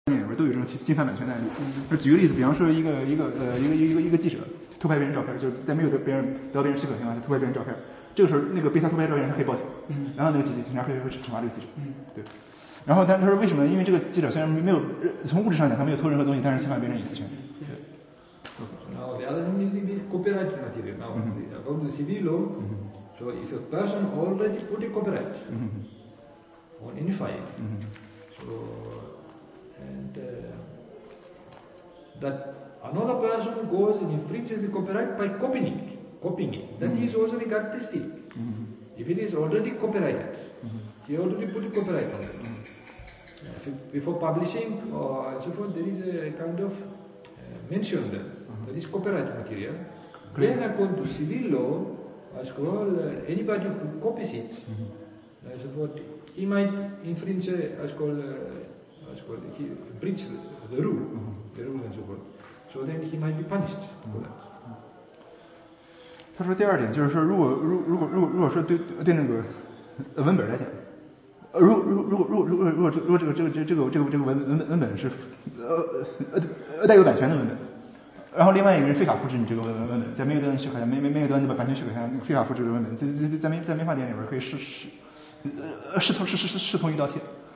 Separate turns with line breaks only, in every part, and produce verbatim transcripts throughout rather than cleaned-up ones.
里边都有这种侵犯版权的案例。就举个例子，比方说一个一个呃一个一个一个记者偷拍别人照片，就是在没有得别人得到别人许可情况下偷拍别人照片，这个时候那个被他偷拍照片人他可以报警，嗯，然后那个警警察会会惩罚这个记者，嗯，对。然后但他说为什么？因为这个记者虽然没有从物质上讲他没有偷任何东西，但是侵犯别人隐私权。对。
Now the other thing is this copyright material. Now mm-hmm. about the civil law, mm-hmm. so if a person already put a copyright mm-hmm. on any file, mm-hmm. so and uh, that another person goes and infringes the copyright by copying it, copying it, then mm-hmm. he is also regarded as thief. Mm-hmm. If it is already copyrighted, mm-hmm. he already put a copyright on it. Mm-hmm. Before publishing or so forth, there is a kind of uh, mention there. That is copyright material. Great. Then according to civil law, as well, uh, anybody who copies it, mm-hmm. as well, he might infringe, uh, as called, uh, as called, he breach the, the rule, mm-hmm. the rule and so forth. So then he might be punished mm-hmm. for that.
他说第二点就是说，如果如如果如果如果说对对那个文本来讲，呃，如如如果如果如果如果如果这个这个这个这个这个这个文文文本是呃呃呃带有版权的文本。然后另外一个人非法复制你这个文文本，在没有得到许可下，没没没有得到你的版权许可下，非法复制的文本，在在在民在民法典里边可以视视呃视同视视视同一刀切。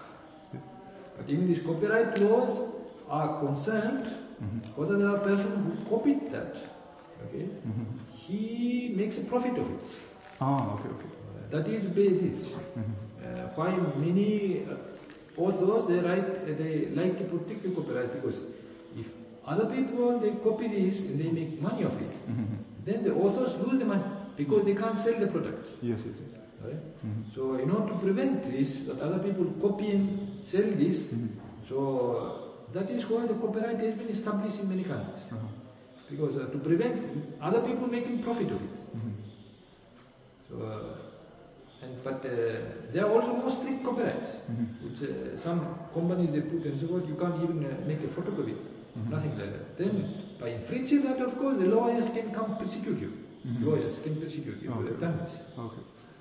But even these copyright laws are concerned whether the person who copied that, okay, mm-hmm. he makes a profit of it.
Ah, okay, okay.
Uh, that is the basis. Mm-hmm. Uh, why many uh, authors they write uh, they like to protect the copyright because if other people, they copy this and they make money of it. Mm-hmm. Then the authors lose the money because they can't sell the product.
Yes, yes, yes.
Right? Mm-hmm. So in order to prevent this, that other people copy and sell this, mm-hmm. so that is why the copyright has been established in many countries. Uh-huh. Because uh, to prevent other people making profit of it. Mm-hmm. So, uh, and but uh, there are also more strict copyrights. Mm-hmm. Which uh, some companies they put and so forth, you can't even uh, make a photocopy. Mm-hmm. Nothing like that. Then, by infringing that, of course, the lawyers can come persecute you. Mm-hmm. Lawyers can persecute you.
Okay.
Okay.
Okay.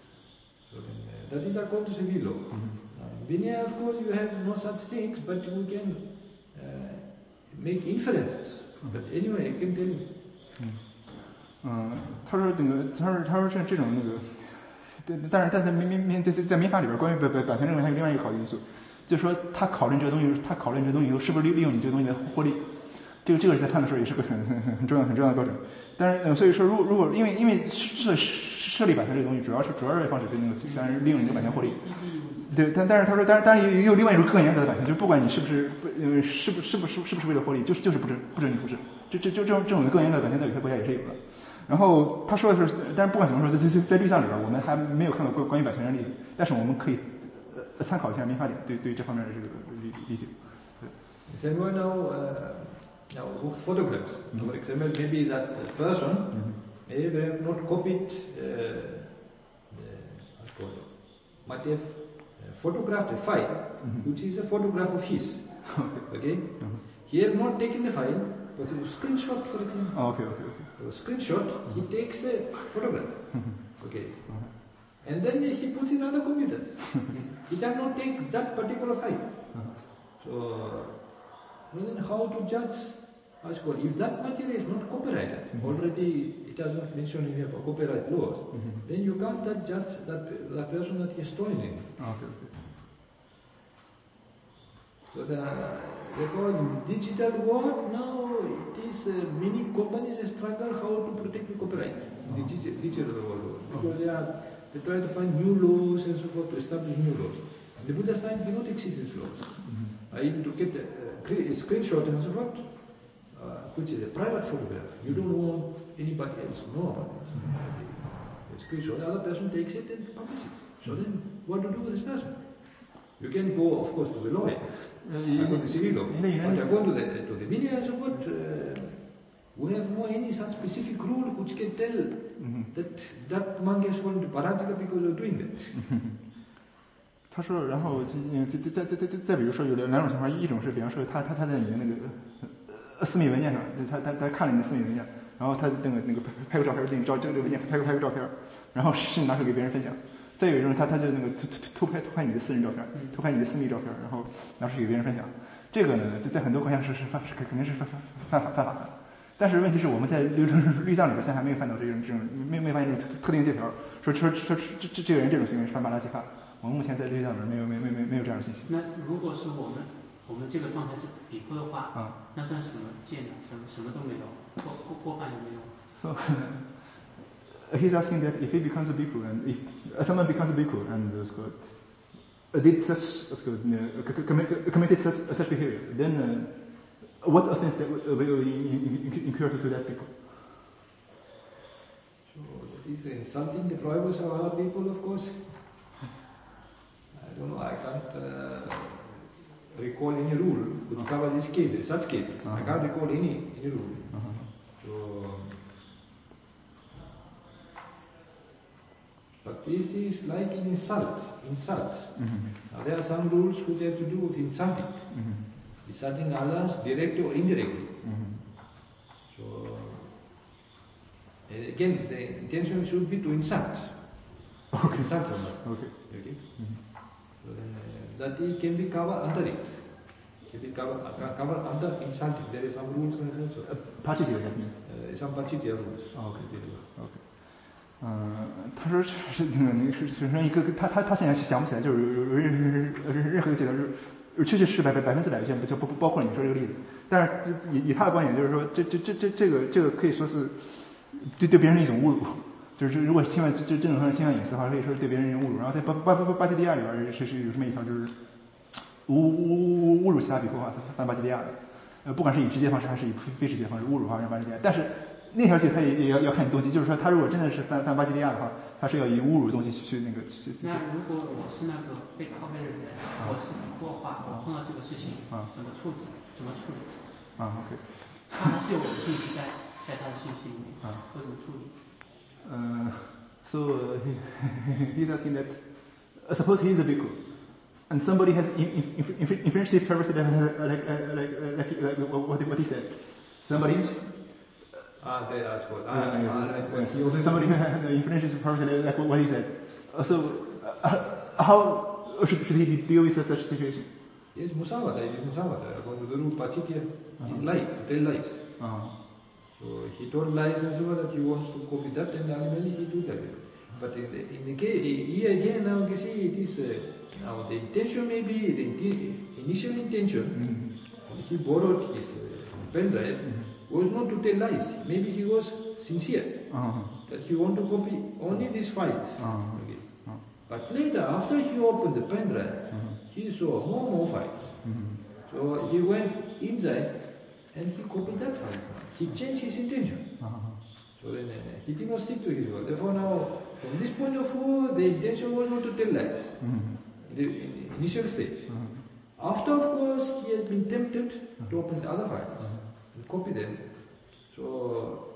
So then, uh, that is according to civil law. Mm-hmm. Now, in Vinaya, of course, you have no such things, but you can uh, make inferences. Mm-hmm. But anyway, I can tell you.
嗯，他说那个，他说他说这这种那个，对，但是但在民民民在在在民法里边，关于版版版权认为还有另外一个考虑因素。就是说，他考虑这个东西，他考虑这个东西以后，是不是利利用你这个东西来获利？这个这个是在判的时候也是个很很很很重要很重要的标准。但是，呃，所以说，如果如果因为因为设设立版权这个东西，主要是主要是防止被那个虽然是利用你这个版权获利。对，但但是他说，但是当然也有另外一种更严格的版权，就是不管你是不是呃是不是不是是不是为了获利，就是就是不准不准你复制。这这这这种这种更严格的版权在有些国家也是有的。然后他说的是，但是不管怎么说，在在在律项里边，我们还没有看到关关于版权的例子，但是我们可以。参考一下民法典对对这方面的这个理理解。
对。So now, uh, now photographs. Mm-hmm. For example, maybe that person mm-hmm. may have not copied, uh, the, what's called, might have photographed a file, mm-hmm. which is a photograph of his. Okay. Mm-hmm. He have not taken the file, but a screenshot, for example.
Oh, okay, okay, okay.
So screenshot, mm-hmm. he takes a photograph. Mm-hmm. Okay. Mm-hmm. And then he puts in another computer. He does not take that particular file. Uh-huh. So, well then how to judge? Well, if that material is not copyrighted, mm-hmm. already it has not mentioned in here for copyright laws, mm-hmm. then you can't that judge that, that person that he has stolen it.
Okay, okay.
So the, therefore in digital world now it is uh, many companies struggle how to protect the copyright in the digital, digital world because they are They try to find new laws and so forth to establish new laws. In the Buddha's time, did not exist these laws. Mm-hmm. Uh, even to get a, a screenshot and so forth, uh, which is a private photograph, you don't want anybody else to know about it. Mm-hmm. A screenshot, the other person takes it and publishes it. So then, what to do with this person? You can go, of course, to the lawyer, uh, according to civil law, but according to the, to the Vinaya and so forth, uh, we have no any such specific rule which can tell mm-hmm. that that monkey is going to parajika because you're doing that.
他说，然后再再再再再再比如说有两两种情况，一种是比方说他他他在你的那个呃私密文件上，他他他看了你的私密文件，然后他那个那个拍拍个照片，给你照这个文件拍个拍个照片，然后是拿出给别人分享。再有一种他他就那个偷偷偷拍偷拍你的私人照片，偷拍你的私密照片，然后拿出去给别人分享。 这个呢，在在很多国家是是犯是肯定是犯犯犯犯法的。但是问题是我们在律律藏里边现在还没有看到这种这种没没发现这种特定借条，说说说这这这个人这种行为是犯巴拉西法。我们目前在律藏里边没有没没没没有这样的信息。
那如果是我们我们这个状态是比丘的话，
啊，
那算什么戒呢？什么什么都没有，过过过犯也没有。
So he's asking that if he becomes a bhikkhu and if uh, someone becomes a bhikkhu and uh, did such uh, commit, committed such, such behavior, then uh, what offense that will will incur to that bhikkhu?
So that is insulting the prohibitions of other people, of course. I don't know. I can't uh, recall any rule to cover this case, such case. Uh-huh. I can't recall any any rule. Uh-huh. So. But this is like an insult. Insult. Mm-hmm. Now there are some rules which have to do with insulting. Mm-hmm. Insulting others directly or indirectly. Mm-hmm. So again, the intention should be to insult.
Okay.
Insult someone.
Okay.
Okay. Mm-hmm. So then uh, that can be covered under it. Can be covered, uh, covered under insulting. There is some rules and so.
Uh, particular that means.
Uh, some particular rules.
Oh, okay. Okay. 嗯、呃，他说是那个那个是是说一个他他他现在想不起来，就是有任任任何一个阶段，就是确确实百百百分之百就就不不包括你说这个例子。但是以以他的观点就是说，这这这这这个这个可以说是对对别人的一种侮辱，就是如果侵犯这这这种侵犯隐私的话，可以说是对别人一种侮辱。然后在巴巴巴巴基利亚里边是是有这么一条，就是侮侮侮辱其他比丘的话是犯巴基利亚的，呃，不管是以直接方式还是以非直接方式侮辱的话，让巴基利亚，但是。那条街他也也要要看你动机，就是说他如果真的是犯犯巴基利亚的话，他是要以侮辱动机去去那个去。
那如果我是那个被拷贝的人，啊、我是比丘的话，我碰到这个事情，啊、怎么处理？怎么处理？
啊 ，OK。
他还是有我的信息在在他的信息里面，啊，会怎么处理？
嗯、uh, ，so he, he's asking that uh, suppose he is a bhikkhu and somebody has infringed the privacy like like like like like what what he said, somebody.
Ah, they asked for.
Ah,
ah,
yeah,
ah,
yeah.
right.
So somebody infringes privacy like what he said. Uh, so uh, how should, should he deal with such a situation?
Yes, musavada. It is musavada. According to the rule, Pachitya is lies, tell lies. Uh-huh. So he told lies and so that he wants to copy that, and ultimately he do that. But in the, in the case, here again, now you see, it is uh, now the intention may be the initial intention. Mm-hmm. He borrowed his uh, pen drive. Mm-hmm. Was not to tell lies. Maybe he was sincere. Uh-huh. That he wanted to copy only these files. Uh-huh. Okay. Uh-huh. But later, after he opened the pen drive, uh-huh. he saw more more files. Mm-hmm. So he went inside and he copied that file. He changed his intention. Uh-huh. So then uh, he did not stick to his word. Therefore now, from this point of view, the intention was not to tell lies. Mm-hmm. In, the, in the initial stage. Uh-huh. After, of course, he had been tempted uh-huh. to open the other files. Uh-huh. Copy them. So,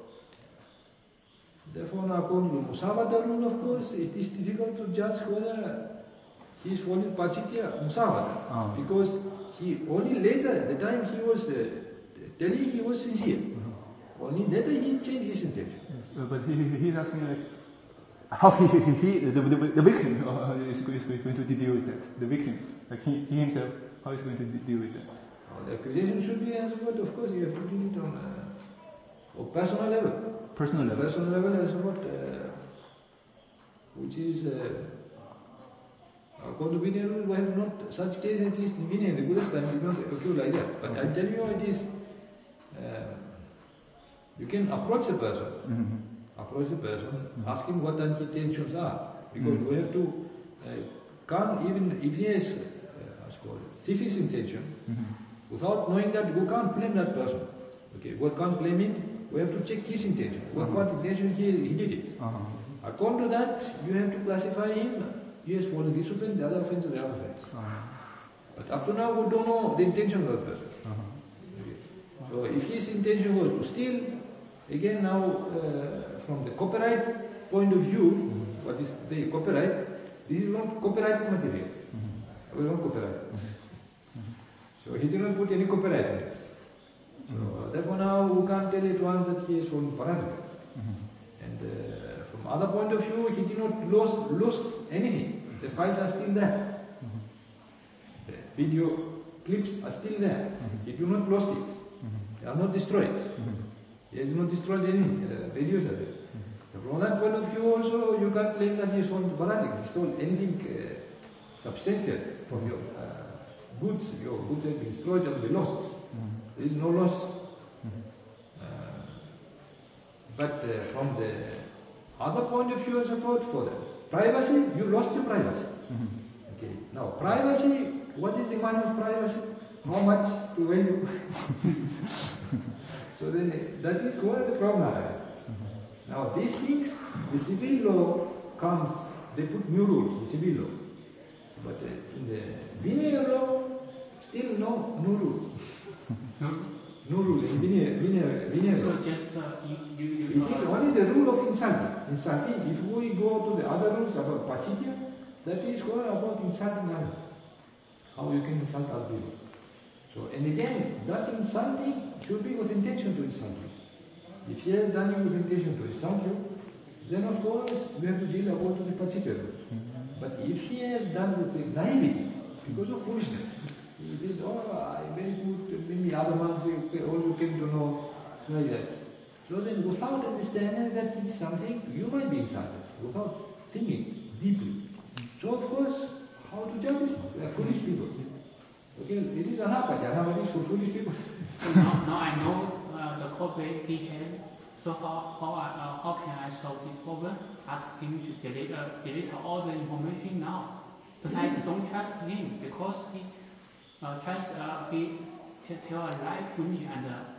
therefore, now according to Musavada rule, of course, it is difficult to judge whether he is following Pachitya Musavada. Oh. Because he only later, at the time he was uh, telling he was sincere. Mm-hmm. Only later he changed his intention.
Yes, uh, but he, he is asking like, how he, he, he the, the, the victim uh, is, is going to deal with that. The victim, like he, he himself, how is going to deal with that?
The accusation should be answered, but of course you have to do it on a, a personal level.
Personal level.
Personal level as what, uh, which is, uh, according to Vinaya rule, we have not such case at least in Vinaya, in the Buddhist time, did not occur like that. But I tell you, it is, uh, you can approach a person, mm-hmm. approach a person, mm-hmm. ask him what his intentions are, because mm-hmm. we have to, uh, can't even, if he has, uh, what's called, thief's intention, mm-hmm. without knowing that, we can't blame that person. Okay, we can't blame him, we have to check his intention. What, uh-huh. what intention he, he did it. Uh-huh. According to that, you have to classify him, he has fallen this offense, the other offense, the other offense. Uh-huh. But up to now, we don't know the intention of that person. Uh-huh. Okay. So if his intention was to steal, again now, uh, from the copyright point of view, mm-hmm. what is the copyright, this is not copyright material. Mm-hmm. We don't copyright. Mm-hmm. So he did not put any copyright in it. So mm-hmm. therefore now we can't tell at once that he is from Parajika. Mm-hmm. And uh, from other point of view, he did not lose, lose anything. The files are still there. Mm-hmm. The video clips are still there. Mm-hmm. If you not lost it, mm-hmm. they are not destroyed. Mm-hmm. He has not destroyed any uh, videos of it. Mm-hmm. So from that point of view also, you can't claim that he stole Baratic. He stole anything uh, substantial from your uh, goods. Your goods have been destroyed and be lost. Mm-hmm. There is no loss. Mm-hmm. Uh, but uh, from the other point of view, support for the privacy, you lost your privacy. Mm-hmm. Okay. Now, privacy, what is the meaning of privacy? How much to value? So then, that is one of the problem. Mm-hmm. Now, these things, the civil law comes, they put new rules in civil law. But uh, in the Vinaya law, still no, no rule.
No?
No rule in Vinaya, Vinaya, Vinaya law.
So just, uh, you, you, you
it is only the rule of insulting. Insulting, if we go to the other rules about Pachitya, that is what about insulting others. How you can insult other people. So, and again, that insulting should be with intention to insult you. If he has done you with intention to insult you, then of course we have to deal according to the particular rules. Mm-hmm. But if he has done with the naivety, because of foolishness, he did, oh, I very good, maybe other months also came to know, like that. So then without understanding that it is something, you might be insulted, without thinking deeply. So of course, how to judge it? They are foolish people. Okay, it is anapati. Anapati is for foolish people.
So now, now I know uh, the corporate detail. So how how I, uh, how can I solve this problem? Ask him to delete uh, delete all the information now. But I don't trust him because he uh, tries uh, he t- tell a lie to me and uh,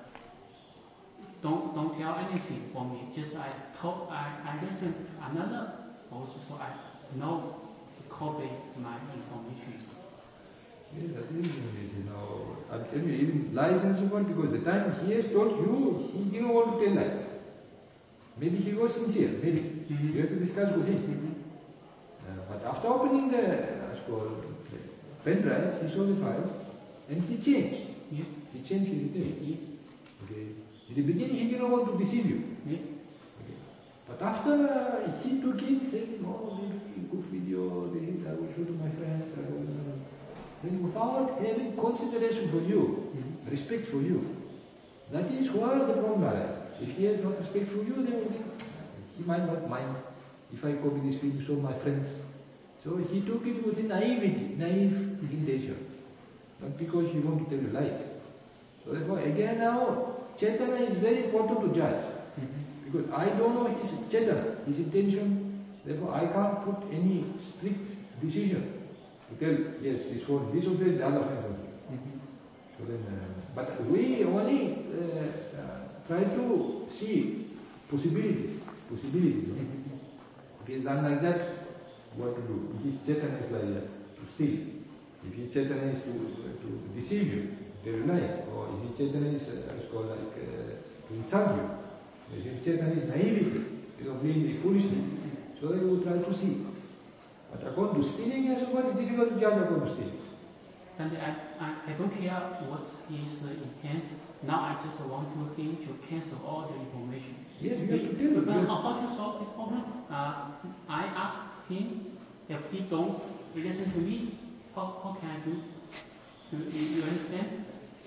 don't don't tell anything for me. Just I talk I I listen to another also, so I know to copy my information.
Yes, that is you know. I'll tell you, even lies and so on, because the time he has told you, he didn't want to tell lies. Maybe he was sincere, maybe. Mm-hmm. You have to discuss with him. Mm-hmm. Uh, but after opening the, uh, the pen drive, he saw the file, and he changed.
Yeah.
He changed his detail. Yeah. Okay. In the beginning, he didn't want to deceive you.
Yeah.
Okay. But after uh, he took it, saying, oh, maybe good video, this, I will show to my friends, I will... Then without having consideration for you, mm-hmm. respect for you, that is where the problem arises. If he has not respect for you, then he might not mind if I copy this video, show my friends. So he took it with a naivety, naive intention, not because he wanted to tell you lies. So therefore, again now, Chaitanya is very important to judge. Mm-hmm. Because I don't know his Chaitanya, his intention, therefore I can't put any strict decision. To tell, yes, this one, this one says the other friend. Mm-hmm. So then, uh, but we only uh, uh, try to see possibilities, possibilities. Mm-hmm. If he is done like that, what to do? If his Chaitanya is like that, to steal. If his Chaitanya is to, uh, to deceive you, tell lies, or if his Chaitanya is, uh, is called like uh, to insult you, if his Chaitanya is naivety, is of being foolishness, so then we will try to see. But according to stealing, as well, it's difficult to judge according to stealing.
And I, I, I don't care what his uh, intent. Now I just want to him to cancel all the information.
Yes, you have to tell him.
But how, how to solve this problem? Uh, I asked him if he don't listen to me, how, how can I do? You, you, you understand?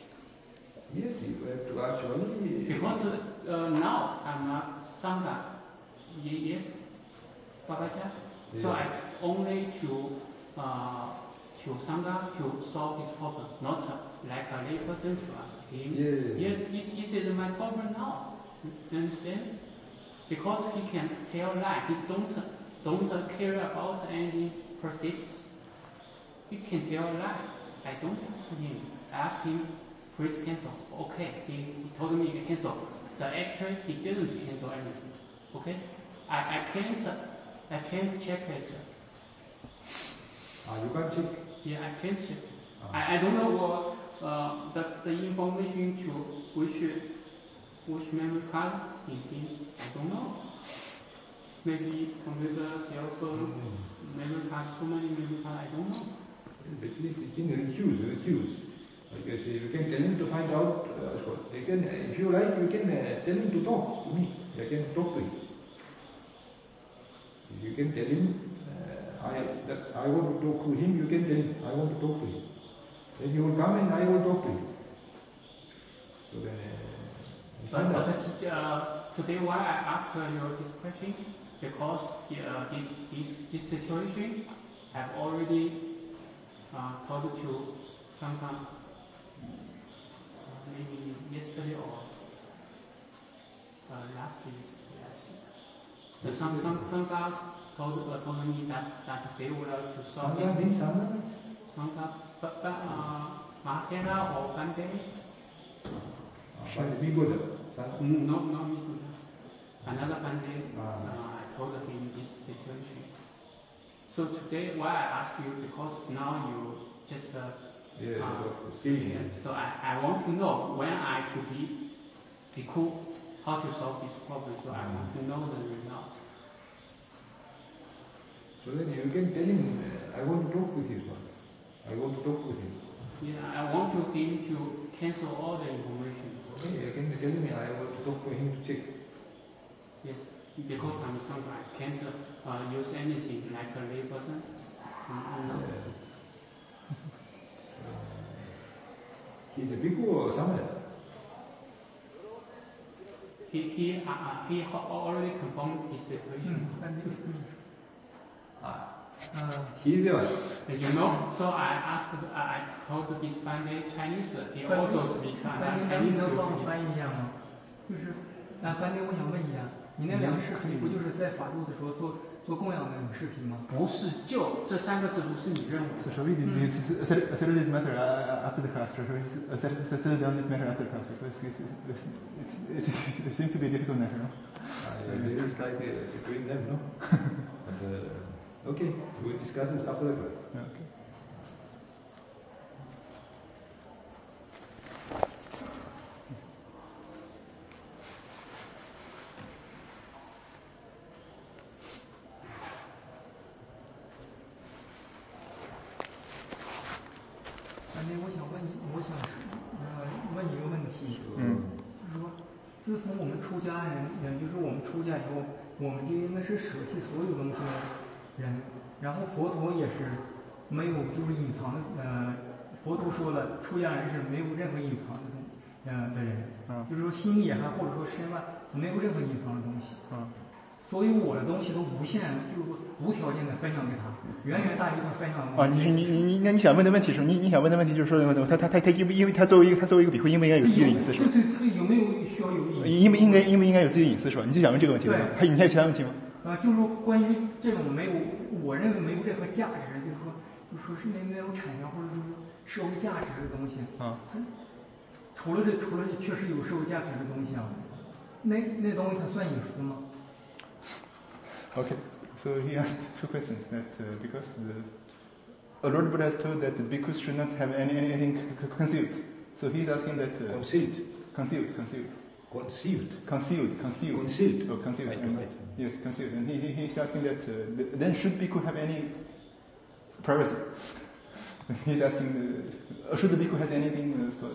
Yes, you have to actually...
Because uh, now I'm a Sangha. Yes, Babaja. So I only to uh, to Sangha to solve this problem, not uh, like a lay person to ask him.
Yeah.
Yes, this, this is my problem now. You understand? Because he can tell lie. He don't don't care about any proceeds. He can tell lie. I don't ask him. I asked him, please cancel. Okay. He, he told me to cancel. The actually he didn't cancel anything. Okay. I I can't. I can't check it.
Ah, you can't check?
Yeah, I can't check.
Ah.
I, I don't know what uh, the, the information to which which memory card is in. I don't know. Maybe computer, cell phone, mm. memory card, so many memory cards, I don't know.
At least you can recuse, recuse. Like I say, you can tell him to find out, uh, you can, if you like, you can uh, tell him to talk to me. You can talk to him. You can tell him, uh, I, that I want to talk to him, you can tell him, I want to talk to him. Then he will come and I will talk to you. So then, uh,
But, but uh, today why I asked you this question, because uh, this, this, this situation I've already uh, told you sometime, uh, maybe yesterday or uh, last week. Yes. Some, some, some guys told, uh, told me that, that they would like to solve
Sangha
this.
means Sangha?
Sangha, but, but uh, Mahakera or Bande?
But we go there. Sangha?
No, no, me too. Another Bande,
Ah.
uh, I told him this situation. So today, why I ask you, because now you just uh,
Yeah,
uh,
still here.
so I, I want to know when I to be, be cool, how to solve this problem. So I want to know the result.
So then you can tell him, uh, I want to talk with his father. I want to talk with him.
Yeah, I want to him to cancel all the information.
Okay, you can tell me I want to talk to him to check.
Yes, because I'm some I can't uh, use anything like a lay person. Mm, no.
He's a bhikkhu or samana?
He he uh, uh, he ha- already confirmed his situation.
Ah. He's the one.
And you know, so I asked, I I told this Bande Chinese, he also speaks
班尼，
Chinese.
能帮我翻译一下吗？就是，那班尼，我想问一下，你那两个视频不就是在法度的时候做做供养的那种视频吗？
不是就这三个字不是你认为
So
的。
shall we mm. settle, settle this matter uh, after the class? Shall we uh, settle, settle down this matter after the class? Because it's, it's, it's, it's, it seems to be a difficult matter, no?
Uh, there is like uh, between them, no? But, uh, okay, we'll discuss this after the class.
Yeah, okay.
班尼，我想问你，我想是呃问一个问题，
嗯
就是说，自从我们出家人，也就是我们出家以后，我们就应该是舍弃所有东西的人。然后佛陀也是没有就是隐藏的，呃，佛陀说了，出家人是没有任何隐藏的东，呃的人，
嗯
就是说心里还或者说身外没有任何隐藏的东西。
嗯
所以我的东西都无限，就是无条件的分享给他，远远大于他分享的东
啊，
西。
你你你你，那你想问的问题是，你你想问的问题就是说，他他他他因为因为他作为一个他作为一个比丘，应不应该有自己的隐私是吧？
对对，他有没有需要有隐私？
应不应该应不应该有自己的隐私是吧？你就想问这个问题对吧？还有你还有其他问题吗？
呃，就是说关于这种没有，我认为没有任何价值，就是说，就是说是没没有产生或者说是社会价值的东西
啊，
它除了这除了这确实有社会价值的东西啊，那那东西它算隐私吗？
Okay, so he asked two questions. That uh, because the uh, Lord Buddha has told that the bhikkhus should not have any, anything c- c- concealed. So he's asking that uh,
Concealed.
concealed, concealed,
Conceived.
concealed, concealed,
Concealed.
Oh, concealed.
Right,
and-
right.
Yes, concealed. And he, he he's asking that uh, th- then should bhikkhu have any privacy? He's asking uh, should the bhikkhu has anything uh, so,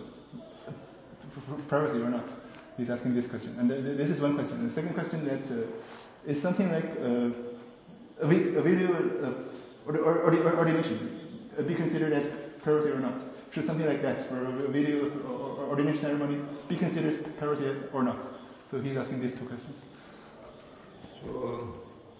uh, privacy or not? He's asking this question. And th- th- this is one question. The second question that. Uh, Is something like uh, a, vi- a video uh, or, or, or, or ordination uh, be considered as priority or not? Should something like that for a video or, or ordination ceremony be considered priority or not? So he's asking these two questions.
So,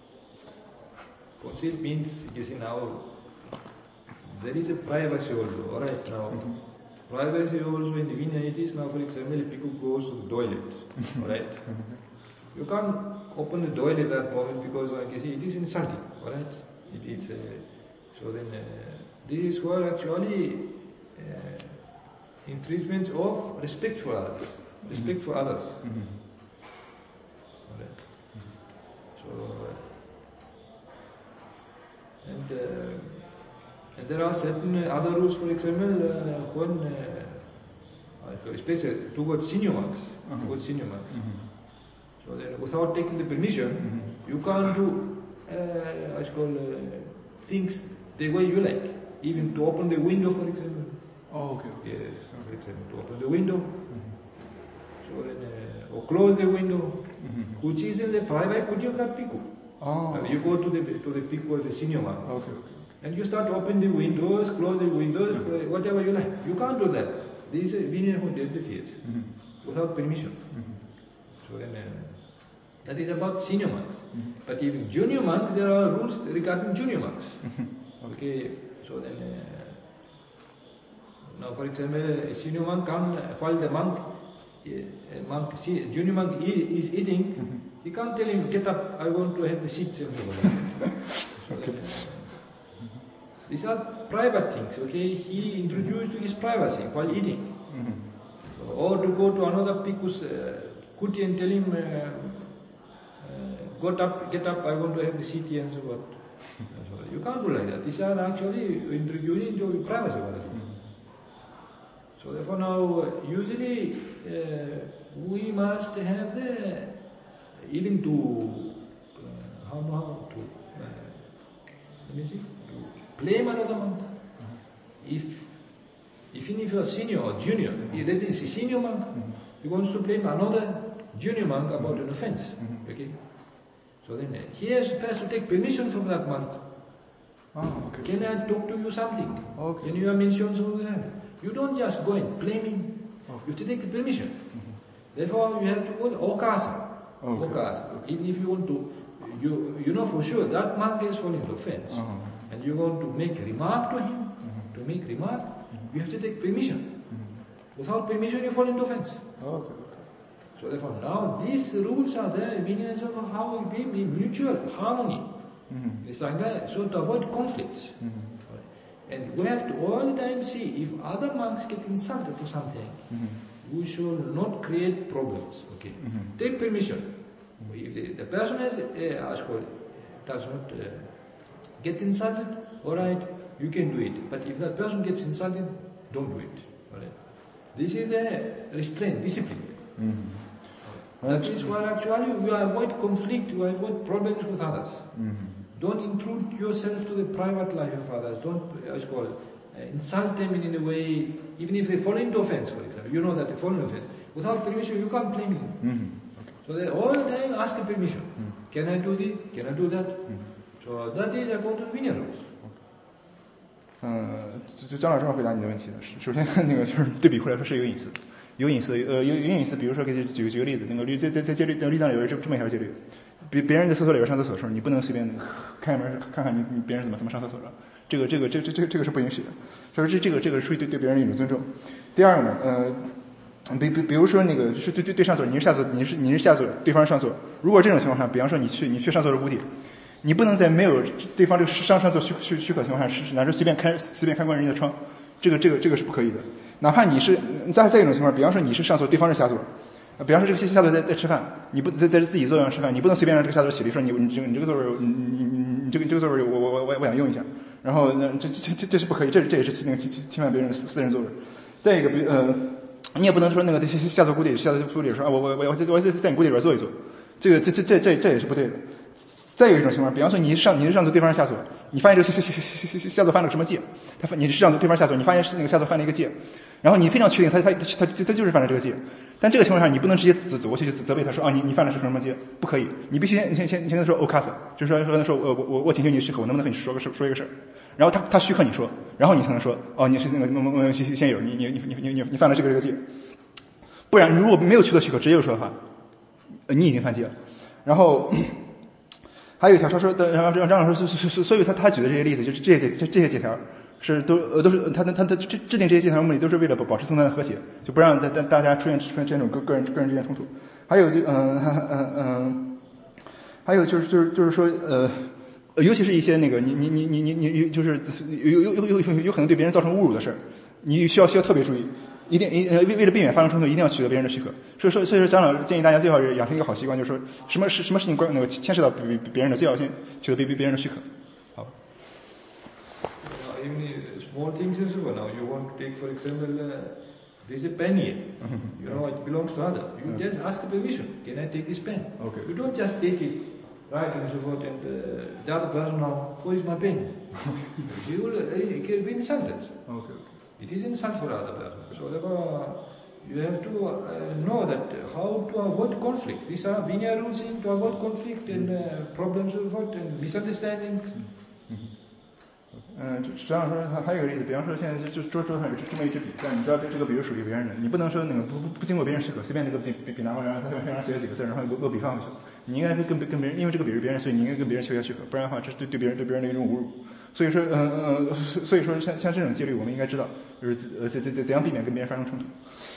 concealed means, you see now, there is a privacy also, alright now.
Mm-hmm.
Privacy also in the Vinaya it is now, for example, if people goes to the toilet, alright? You can't open the toilet at that moment because, like you see, it is insulting, alright? It is, uh, so then, uh, this is where actually uh, infringements of respect for others, respect for others.
Mm-hmm.
Alright. So, uh, and, uh, and there are certain other rules, for example, uh, when, uh, especially towards senior ones,
Uh-huh.
towards senior ones.
Mm-hmm.
So then, without taking the permission,
Mm-hmm.
you can't do, uh, what's called, uh, things the way you like. Even to open the window, for example.
Oh, okay. okay.
Yes, for example, to open the window.
Mm-hmm.
So then, uh, or close the window,
Mm-hmm.
which is in the private property of that bhikkhu.
Oh.
Uh, you go to the to the bhikkhu as a senior one.
Okay, okay.
and you start opening the windows, close the windows, whatever you like. You can't do that. This is Vinaya who interferes mm-hmm. without permission. Mm-hmm. So then, uh, that is about senior monks. Mm-hmm. But even junior monks, there are rules regarding junior monks. Mm-hmm. Okay, so then, uh, now for example, a senior monk can, while the monk, a monk, junior monk is, is eating, mm-hmm. he can't tell him, get up, I want to have the seat. So okay. Then, uh, these are private things, okay? He introduced his privacy while eating. Mm-hmm. So, or to go to another bhikkhu's uh, kuti and tell him, uh, uh, got up, get up, I want to have the seat and so what. So you can't do like that. These are actually introducing into privacy. Mm-hmm. So therefore now, usually uh, we must have the, even to, uh, how, how to, uh, let me see, blame another monk. Mm-hmm. If, even if you are senior or junior, mm-hmm. that means a senior monk, mm-hmm. he wants to blame another junior monk about an offense. Mm-hmm. Okay? So then uh, he has first to take permission from that monk.
Oh, okay.
Can I talk to you something?
Okay.
Can you mention something? You don't just go and blame him. Okay. You have to take permission. Mm-hmm. Therefore, you have to go to okasa. Okay. Okasa. Okay. Even if you want to, you you know for sure that monk has fallen into offense. Uh-huh. And you want to make remark to him, mm-hmm. to make remark, mm-hmm. you have to take permission. Mm-hmm. Without permission, you fall into offense.
Okay.
So therefore, now these rules are there, means of how will be mutual harmony. Mm-hmm. It's like that, so to avoid conflicts. Mm-hmm. And we have to all the time see if other monks get insulted for something, mm-hmm. we should not create problems. Okay, mm-hmm. take permission. Mm-hmm. If the, the person has uh, asked for, does not uh, get insulted, all right, you can do it. But if that person gets insulted, don't do it. All right. This is a restraint, discipline. Mm-hmm. That is why actually you avoid conflict, you avoid problems with others. Mm-hmm. Don't intrude yourself to the private life of others. Don't, as called, uh, insult them in a way, even if they fall into offense, for example. You know that they fall into offense. Without permission, you can't blame them. Mm-hmm. Okay. So they all the time ask permission. Mm-hmm. Can I do this? Can I do that? Mm-hmm. So that is according to Vinaya rules.
嗯，就就张老师这么回答你的问题的。首先，那个就是对比回来说是有隐私，有隐私，呃，有有隐私。比如说，给举个举个例子，那个律在在在戒律律章里边这这么一条戒律。别别人在厕所里边上厕所的时候，你不能随便开门看看你你别人怎么怎么上厕所的，这个这个这这这这个是不允许的。所以说这这个这个属于对对别人的一种尊重。第二呢，呃，比比比如说那个是对对对上厕所，你是下厕所，你是你是下厕所，对方上厕所。如果这种情况下，比方说你去你去上厕所屋里，你不能在没有对方这个上上厕所许许许可情况下，是拿着随便开随便开关人家的窗，这个这个这个是不可以的。哪怕你是再再一种情况，比方说你是上厕所，对方是下厕所。比方说这个下座在在吃饭，你不在在自己座位上吃饭，你不能随便让这个下座起立说你你这个你这个座位你你你你这个你这个座位我我我我我想用一下，然后呢这这这这是不可以，这这也是那个侵侵犯别人私私人座位。再一个比呃你也不能说那个下座屋里下座屋里说啊我我我我我在在你屋里边坐一坐，这个这这这这这也是不对的。再有一种情况，比方说你上你是上座对方是下座，你发现这个下下下下座犯了个什么戒，他你是上座对方下座，你发现是那个下座犯了一个戒，然后你非常确定他他他他他就是犯了这个戒。但这个情况下，你不能直接走走过去就责备他说啊，你你犯了是什么戒？不可以，你必须先先先先跟他说 okasa， 就是说说说我我我请求你许可，我能不能和你说个事说一个事儿？然后他他许可你说，然后你才能说哦，你是那个某某某先友，你你你你你你你犯了这个这个戒，不然你如果没有取得许可直接就说的话，你已经犯戒了。然后还有一条他说的，然后张张老师是是所以他他举的这些例子，就是这些这这些戒条。是都呃都是他他他他制制定这些戒条目的都是为了保持僧团的和谐，就不让大大大家出现出现这种个个人个人之间冲突。还有就嗯嗯嗯，还有就是就是就是说呃，尤其是一些那个你你你你你你就是有有有有有有可能对别人造成侮辱的事儿，你需要需要特别注意，一定一呃为为了避免发生冲突，一定要取得别人的许可。所以说所以说张老师建议大家最好养成一个好习惯，就是说什么事什么事情关那个牵涉到别别人的，最好先取得别别别人的许可。好。
Even small things as well. Now you want to take, for example, uh, this is a pen here. Mm-hmm. You know, it belongs to other. You mm-hmm. just ask permission. Can I take this pen? Okay. You don't just take it, right, and so forth, and uh, the other person now, where is my pen? You will uh, can be insulted. Okay. It is insult for the other person. So therefore, you have to uh, know that how to avoid conflict. These are Vinaya rules in to avoid conflict and uh, problems and, and misunderstandings. Mm-hmm.
嗯，实际上说还还有一个例子，比方说现在就就桌桌上有这么一支笔，但你知道这这个笔是属于别人的，你不能说那个不不不经过别人许可，随便那个笔笔笔拿过来，然后他上面写了几个字，然后把笔放回去。你应该跟跟别人，因为这个笔是别人，所以你应该跟别人求一下许可，不然的话，这是对对别人对别人的一种侮辱。所以说，嗯嗯，所以说像像这种戒律，我们应该知道，就是呃怎怎怎怎样避免跟别人发生冲突。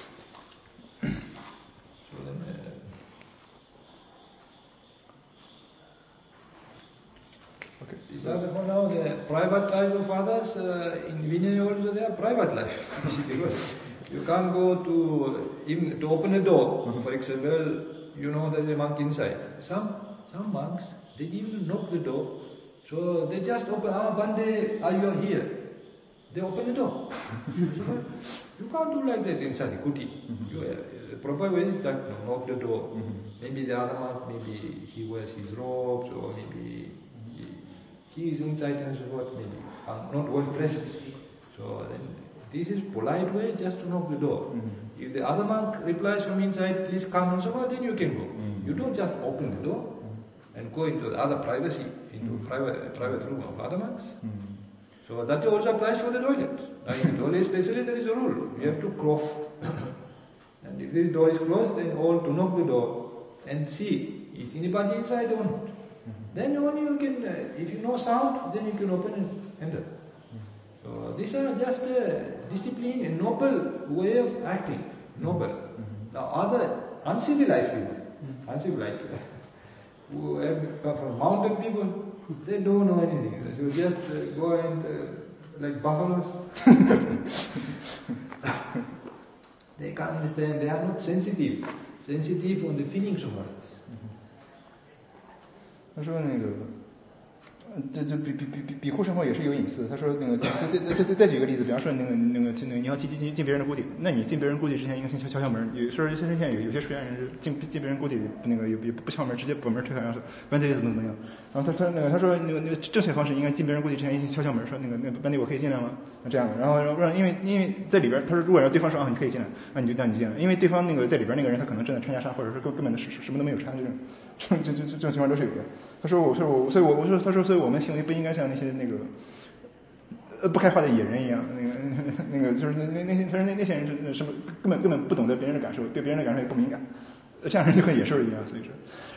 Okay. These are the, for now the private life of others. Uh, in Vinaya also they are private life. Because you can't go to in, to open a door. Mm-hmm. For example, you know there's a monk inside. Some some monks they didn't even knock the door, so they just open. Ah, Bande, are you here? They open the door. You can't do like that inside the kuti. Mm-hmm. You, uh, the proper way is that no, knock the door. Mm-hmm. Maybe the other monk, maybe he wears his robes, or maybe he is inside and so forth, maybe are not well dressed. So then this is polite way just to knock the door. Mm-hmm. If the other monk replies from inside, please come and so forth, then you can go. Mm-hmm. You don't just open the door mm-hmm. and go into the other privacy, into mm-hmm. private private room of other monks. Mm-hmm. So that also applies for the toilet. Now in the toilet especially there is a rule. You have to cough. And if this door is closed, then all to knock the door and see, is anybody inside or not? Then only you can, uh, if you know sound, then you can open and enter. Mm-hmm. So these are just a discipline, a noble way of acting, noble. Mm-hmm. Now other uncivilized people, mm-hmm. uncivilized, who have come from mountain people, they don't know anything. So just uh, go and, uh, like buffaloes, they can't understand, they are not sensitive, sensitive on the feelings of others.
他说那个，这这比比比比比库生活也是有隐私。他说那个，再再再再举个例子，比方说那个那个那个你要进进进别人的谷底，那你进别人谷底之前应该先敲敲敲门。有说现在有有些出家人是进进别人谷底那个也也不敲门，直接把门推开，然后说班队怎么怎么样。然后他他那个他说那个那个正确方式应该进别人谷底之前先敲敲门，说那个那个班队我可以进来吗？这样的。然后让因为因为在里边，他说如果让对方说啊你可以进来，那你就让你进来，因为对方那个在里边那个人他可能正在穿袈裟，或者是根根本的什什么都没有穿这种。这这这这种情况都是有的。他说：“我说我，所以我我说，他说，所以我们行为不应该像那些那个呃不开化的野人一样，那个那个就是那那那些他说那那些人是什么根本根本不懂得别人的感受，对别人的感受也不敏感，这样人就和野兽一样。所以说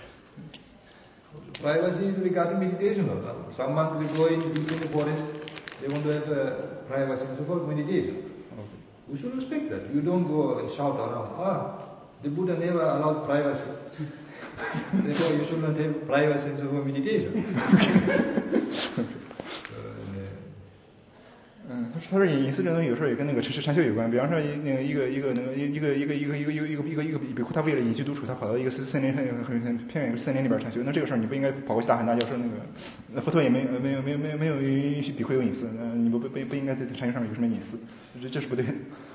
，privacy is regarding meditation. Someone will go in between the forest, they want to have uh, privacy and so forth, meditation. Okay. You should respect that. You don't go and shout around. Ah, the Buddha never allowed privacy. Therefore, you should not have privacy and so forth meditation.
嗯，他说他说隐私这东西有时候也跟那个禅禅修有关。比方说，那个一个一个那个一个一个一个一个一个一个一个一个比库，他为了隐居独处，他跑到一个森森林很很很偏远森林里边禅修。那这个事儿你不应该跑过去大喊大叫说那个，那佛陀也没没有没有没有没有允许比库有隐私，那你不不不不应该在禅修上面有什么隐私，这这是不对的。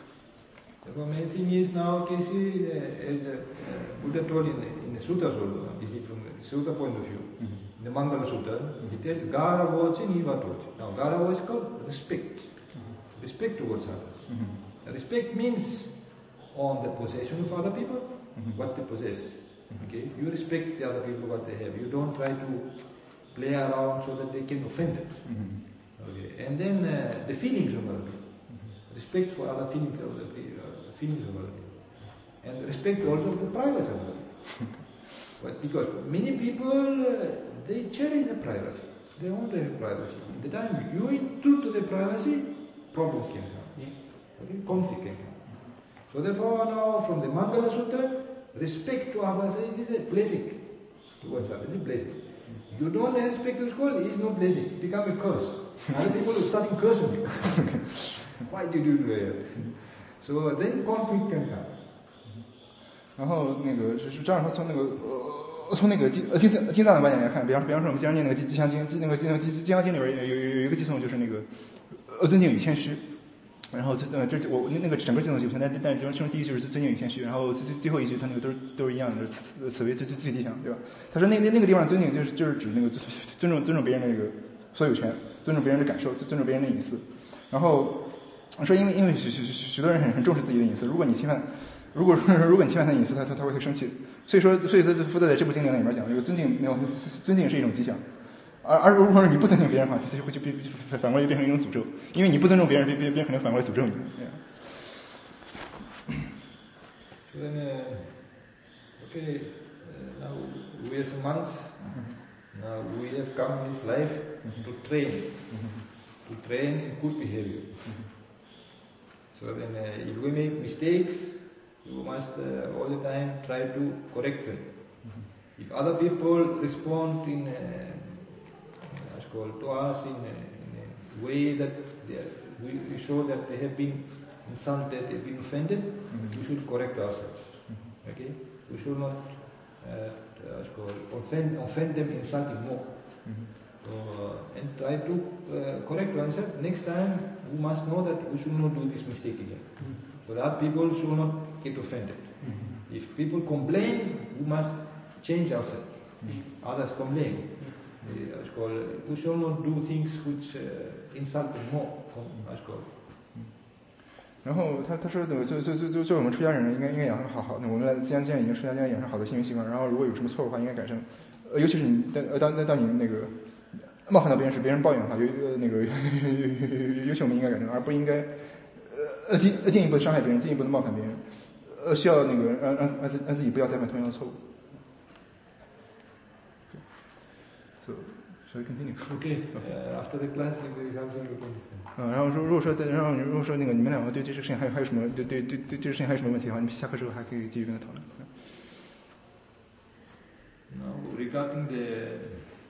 The main thing is now, can see, uh, as the uh, Buddha told in the, in the suttas also, you see from the sutta point of view, mm-hmm. in the Mangala Sutta, mm-hmm. it tells Gara Vocha Niva Tocha. Now Gara Vocha is called respect, mm-hmm. respect towards others. Mm-hmm. Respect means on the possession of other people, mm-hmm. what they possess. Mm-hmm. Okay, you respect the other people what they have. You don't try to play around so that they can offend it. Mm-hmm. Okay, and then uh, the feelings of other people, mm-hmm. respect for other feelings of other people. Feelings of other people. And respect also of the privacy of other people. But because many people, uh, they cherish the privacy. They want to have privacy. The time you intrude to the privacy, problems can come. Yeah. Okay? Conflict can come. So therefore now from the Mangala Sutta, respect to others it is a blessing. Towards others, it is a blessing. You don't have respect to the school, it is no blessing. It becomes a curse. Other people are starting cursing you. Why did you do that? So then conflict can come.
然后那个就是这样说，从那个呃从那个经呃经经藏的观点来看，比方比方说我们经常念那个《吉祥经》，那个《金金金刚经》里边有有有一个偈颂，就是那个呃尊敬与谦虚。然后呃这我那个整个偈颂就但但是其中第一句是尊敬与谦虚，然后最最后一句它那个都是都是一样的，此此为最最最吉祥，对吧？他说那那那个地方尊敬就是就是指那个尊重尊重别人的那个所有权，尊重别人的感受，尊重别人的隐私。然后说因为因为许许许多人很很重视自己的隐私，如果你侵犯，如果如果你侵犯他的隐私，他他他会生气。所以说，所以说福德在这部经典里面讲，这个尊敬没有尊敬是一种吉祥。 而而如果说你不尊敬别人的话，它就会就变反过来就变成一种诅咒，因为你不尊重别人，别别别人可能反过来诅咒你。
So then, uh, okay, uh, now we as monks, now we have come in this life to train, to train in good behavior. So then, uh, if we make mistakes, you must uh, all the time try to correct them. If other people respond in, uh, what's called, to us in a, in a way that they are, we, we show that they have been insulted, they've been offended, mm-hmm. we should correct ourselves. Mm-hmm. Okay? We should not uh, what's called, offend, offend them, insulting more. Mm-hmm. So, uh, and try to uh, correct ourselves. Next time, we must know that we should not do this mistake again. Mm-hmm. So that people should not get offended. Mm-hmm. If people complain, we must change ourselves. Mm-hmm. Others complain. Mm-hmm. Uh, called, we should not do things which uh, insult them more. That's called.
然后他他说那个就就就就就我们出家人应该应该养成好好，那我们来既然既然已经出家，应该养成好的行为习惯。然后如果有什么错误的话，应该改正。呃，尤其是你当当当你那个冒犯到别人时，别人抱怨的话，有那个尤其我们应该改正，而不应该呃进进一步的伤害别人，进一步的冒犯别人。呃，需要那个让让让自让自己不要再犯同样的错误。So, shall we continue?
Okay. Uh, after the class, if there is something we can discuss.
嗯，然后说如果说然后如果说那个你们两个对这个事情还有还有什么对对对对这个事情还有什么问题的话，你们下课之后还可以继续跟他讨论。
Now regarding the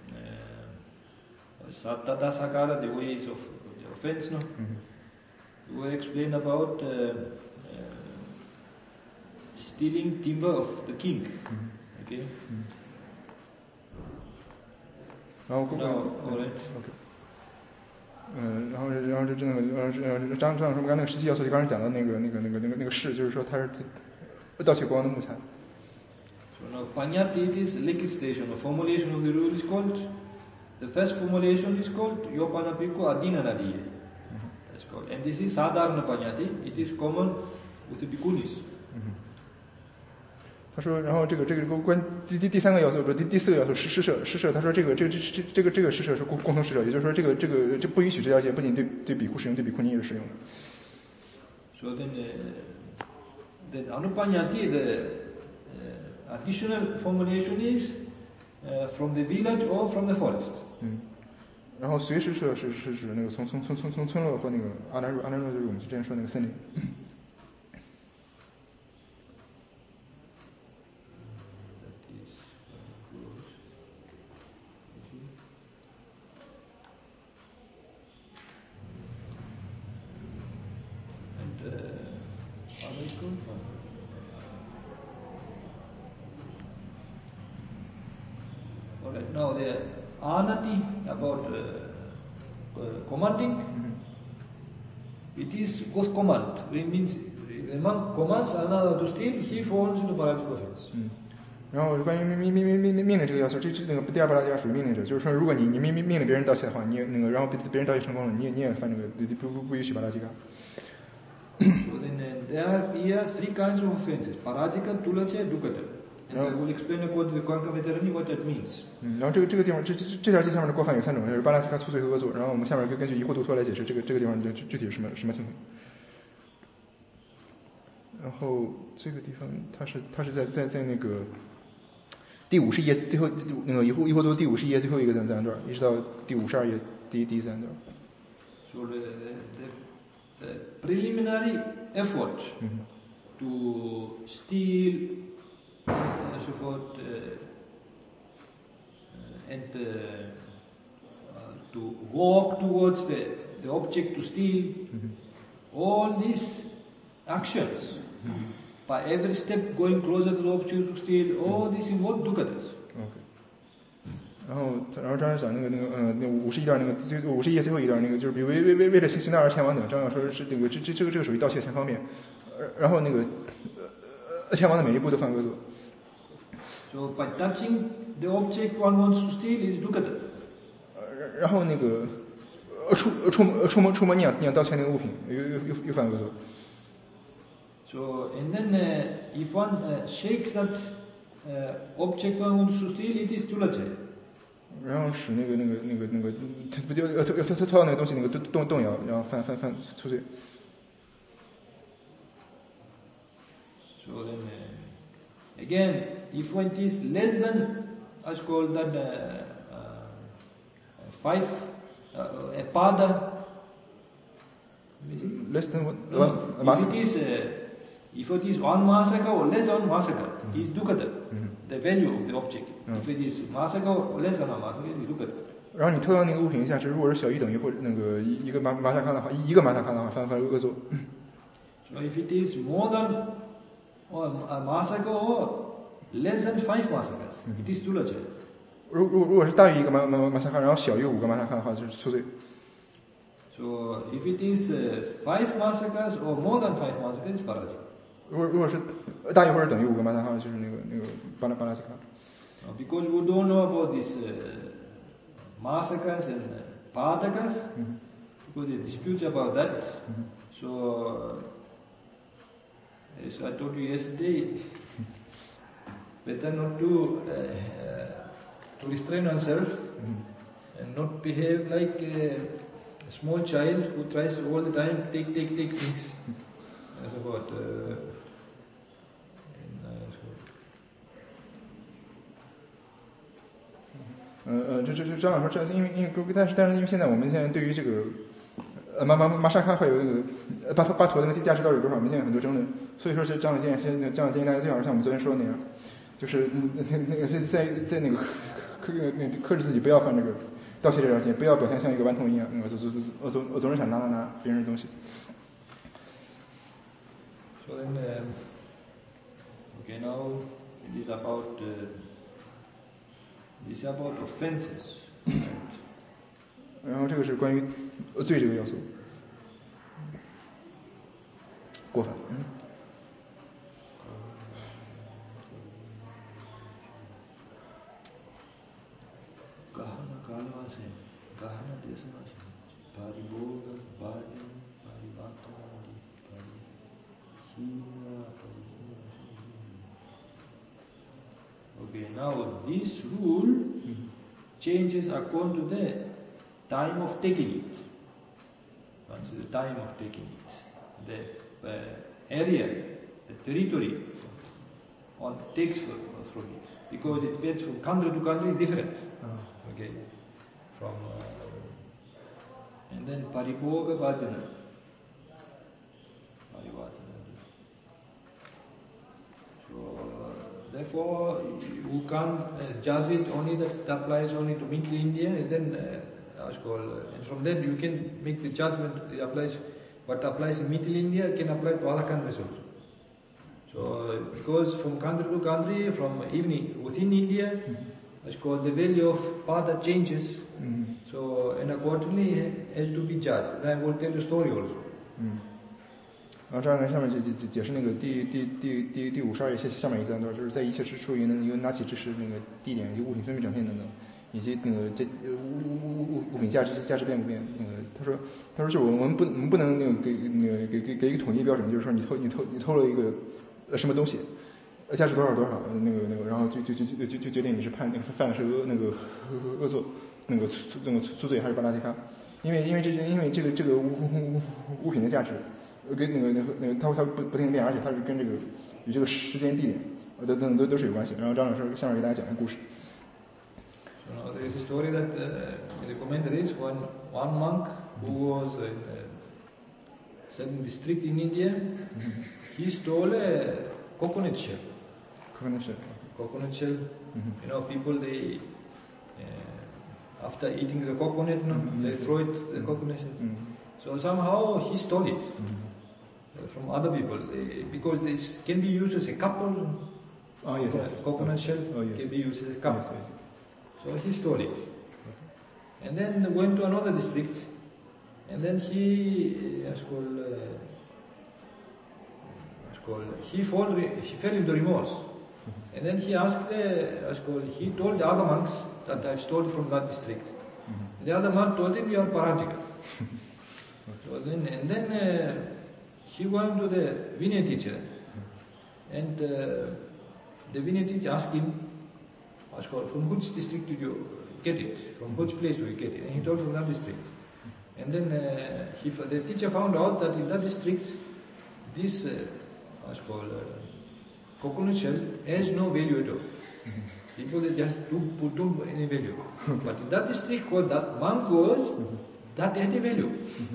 uh, Sattata Sakara, the ways of the offense, no? Mm-hmm. We will explain about uh, uh, stealing timber of the king. Mm-hmm. Okay. Mm-hmm.
然后
No, alright.
OK。嗯，然后然后这这个呃呃张张老师刚才那个十七要素就刚才讲的那个那个那个那个那个事，就是说他是盗窃国王的木材。
So now Panyati, this legislation or formulation of the rule is called, the first formulation is called Yopanapiko Adinanadiye. That's called. And this is Sadharana Panyati, it is common with the bhikkhunis.
他说，然后这个这个关第第第三个要素，不第第四个要素施施舍施舍。他说这个这个这这这个这个施舍是共共同施舍，也就是说这个这个这不允许这条戒不仅对对比库使用，对比库尼也是适用的。
So then, uh, then Anupanyati, the uh, additional formulation is uh, from the village or from the forest.
嗯，然后随施舍是是指那个从从从从从村落或那个阿南阿南若就是我们之前说那个森林。Alright, now the anati about uh, uh, commanding, mm-hmm. it is goes command. It means the monk commands another to steal, he falls into parajika offense. 嗯，然后关于命命命命命命令这个要求，这这那个第二巴拉加属于命令者，就是说，如果你你命命命令别人盗窃的话，你也那个，然后别别人盗窃成功了，你也你也犯这个不不不允许巴拉基嘎。
So then uh, there are here three kinds of offenses: parajika, tulacha, dukata. And I will explain about the Kankavetarani what that means.
嗯，然后这个这个地方这这这条街上面的过犯有三种，就是巴拉基嘎、粗罪和恶作。然后我们下面根据疑惑度脱来解释这个这个地方就具体是什么什么情况。然后这个地方它是它是在在在那个第五十页最后那个疑惑疑惑度第五十页最后一个自然段，一直到第五十二页第第三段。
So the, the, the preliminary effort mm-hmm. to steal, uh, so forth, uh, and uh, uh, to walk towards the, the object to steal, mm-hmm. all these actions, mm-hmm. by every step going closer to the object to steal, all these involve dukkhatas.
Okay. 然后，然后张要讲那个那个呃，那五十一段那个最五十一页最后一段那个，就是比如为为为为了行行道而前往等，张要说是那个这这这个这个属于盗窃全方面，然后那个呃前往的每一步都犯恶作。
So by touching the object one wants to steal is dukkata.
然后那个呃触触摸触摸触摸你想你想盗窃那个物品，又又又又犯恶作。
So and then uh, if one uh, shakes that uh, object one wants to steal, it is tulacha.
然后使那个那个那个那个不就要要偷偷到那个东西那个动动动摇，然后犯犯犯出罪。
So then, uh, again, if it is less than, as called that uh, uh, five, uh, a pada.
Less than one.
No,
one
if it is, uh, if it is one masaka or less than masaka, mm-hmm. is dukkata, mm-hmm. the value of the object. Mm-hmm. If it is masaka or less than a masaka, it is dukkata.
然后你偷到那个物品的价值，如果是小于等于或者那个一一个马马萨康的话，一个马萨康的话，犯犯恶作。
So if it is more than or a masaka or less than five masakas, mm-hmm. it is tulacha.
如如如果是大于一个马马马萨康，然后小于五个马萨康的话，就是错罪。
So if it is uh, five masakas or more than five masakas, it's paraja.
如果如果是大于或者等于五个马萨康，就是那个那个巴拉巴拉西康。
Because we don't know about this uh, masakas and uh, padakas, mm-hmm. because there is dispute about that. Mm-hmm. So, as I told you yesterday, better not to uh, uh, to restrain oneself mm-hmm. and not behave like uh, a small child who tries all the time to take, take, take things. That's about. Uh, in, uh,
呃呃，这这这张老师，这因为因为但是但是因为现在我们现在对于这个呃马马马沙卡还有那个呃巴巴陀的那个价值到底有多少，我们现在有很多争论。所以说，这张老建现张老建议大家最好是像我们昨天说的那样，就是那那个在在在那个克那克制自己，不要犯这个盗窃这条线，不要表现像一个顽童一样，我总总我总我总是想拿拿拿别人的东西。
So then, uh, okay, now it is about uh, it is about offenses.
然后这个是关于罪这个要素，过犯。嗯
Okay, now this rule mm-hmm. changes according to the time of taking it. Once the time of taking it, the uh, area, the territory one takes from it, because it varies from country to country is different. Oh. Okay, from uh, and then paribhoga vajana. Therefore, you can't uh, judge it only that applies only to Middle India, and then uh, uh, and from that you can make the judgment it applies. What applies in Middle India can apply to other countries also. So, because from country to country, from even within India, mm-hmm. it's called the value of pada changes. Mm-hmm. So, and accordingly it has to be judged. And I will tell you a story also.
Mm-hmm. 然后这样呢，下面就解解释那个第第第第第五十二页下下面一段，就是在一切之处于能由拿起之时那个地点与物品分别展现等等，以及那个这物物物物物品价值价值变不变？那个他说他说就是我们不我们不能那个给那个给给给一个统一标准，就是说你偷你偷你偷了一个呃什么东西，价值多少多少那个那个，然后就就就就就就决定你是判那个犯的是恶那个恶恶作那个那个粗罪还是巴拉西卡，因为因为这因为这个这个物物物品的价值。跟那个那个那个，它它不不停地变，而且它是跟这个与这个时间、地点，都都都都是有关系。然后张老师下面给大家讲个故事。
So now there is a story that uh, in the commentaries, one one monk who was in a certain district in India, mm-hmm. he stole a coconut shell.
Coconut shell.
Coconut shell. Mm-hmm. You know, people they uh, after eating the coconut, no, mm-hmm. they throw it the coconut shell. Mm-hmm. So somehow he stole it. Mm-hmm. From other people, uh, because this can be used as a couple.
Oh, yes, yes, yes.
Coconut shell
oh, yes.
can be used as a couple.
Yes, yes, yes.
So he stole it, and then went to another district, and then he, uh, called, uh, called, he fall, he fell into remorse, mm-hmm. and then he asked, uh, called, he told the other monks that I stole from that district. Mm-hmm. The other monk told him, "You are parajika." So then, and then. Uh, He went to the Vinaya teacher, and uh, the Vinaya teacher asked him, "From which district did you get it? From which place do we get it? And he told from that district. And then uh, he, the teacher found out that in that district, this uh, what's called uh, coconut shell has no value at all. People they just don't put don't any value. But in that district where that monk was, that had a value.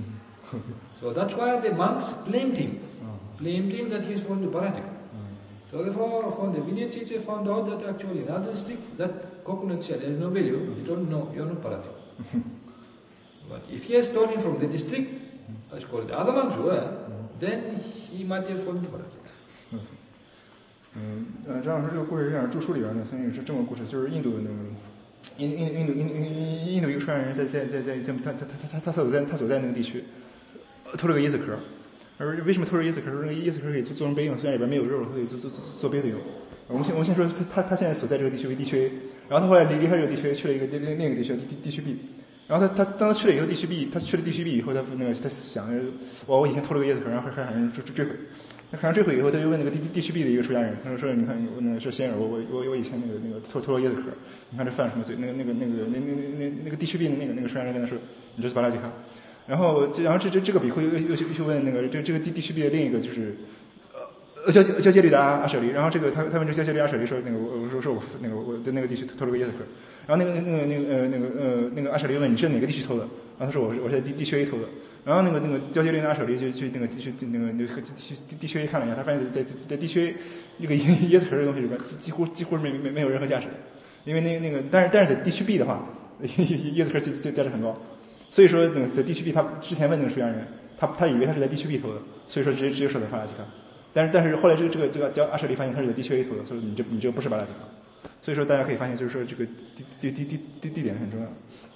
So that's why the monks blamed him. Blamed him that he is going to Paratika. So therefore, when the Vinaya teacher found out that actually in that district, that coconut shell has no value, he told him, no, you are not Paratika. But if he has stolen from the district, that's called the other monks were, then he might have fallen to Paratika.
嗯呃，张老师这个故事这样，著书里边呢，曾经是这么个故事，就是印度那个印印印度印印印度一个出家人在在在在在他他他他他所在他所在那个地区偷了个椰子壳，而为什么偷了椰子壳？那个椰子壳可以做做成杯用，虽然里边没有肉，可以做做做做杯子用。我们先我们先说他他现在所在这个地区为地区 A， 然后他后来离离开这个地区 A 去了一个另另一个地区地地区 B。然后他他当他去了以后，地区 B， 他去了地区 B 以后，他那个他想，我我以前偷了个椰子壳，然后还还让人追追回。那海上追回以后，他就问那个地地区 B 的一个出家人，他说说你看我那个说先生，我我我我以前那个那个偷偷了椰子壳，你看这犯什么罪？那个那个那个那那那那个地区 B 的那个那个出家人跟他说，你这是巴拉吉卡。然后这然后这这这个比丘又又又又问那个这这个地地区 B 的另一个就是呃交交接里的阿阿舍利，然后这个他他问这交接里阿舍利说那个我我说说我那个我在那个地区偷了个椰子壳。然后那个那个那个呃那个呃那个阿舍利问你是哪个地区偷的？然后他说我是我是在地地区 A 偷的。然后那个那个交接令的阿舍利就去那个地区那个那个地区地区 A 看了一下，他发现在在在地区 A 那个椰椰子壳的东西里边几乎几乎没没没有任何价值，因为那那个但是但是在地区 B 的话，椰子壳价价值很高，所以说那个在地区 B 他之前问那个出家人，他他以为他是在地区 B 偷的，所以说直接直接说的巴拉吉卡。但是但是后来这个这个这个叫阿舍利发现他是在地区 A 偷的，所以你这你这个不是巴拉吉卡。所以说大家可以发现，就是说这个地地地地地地点很重要。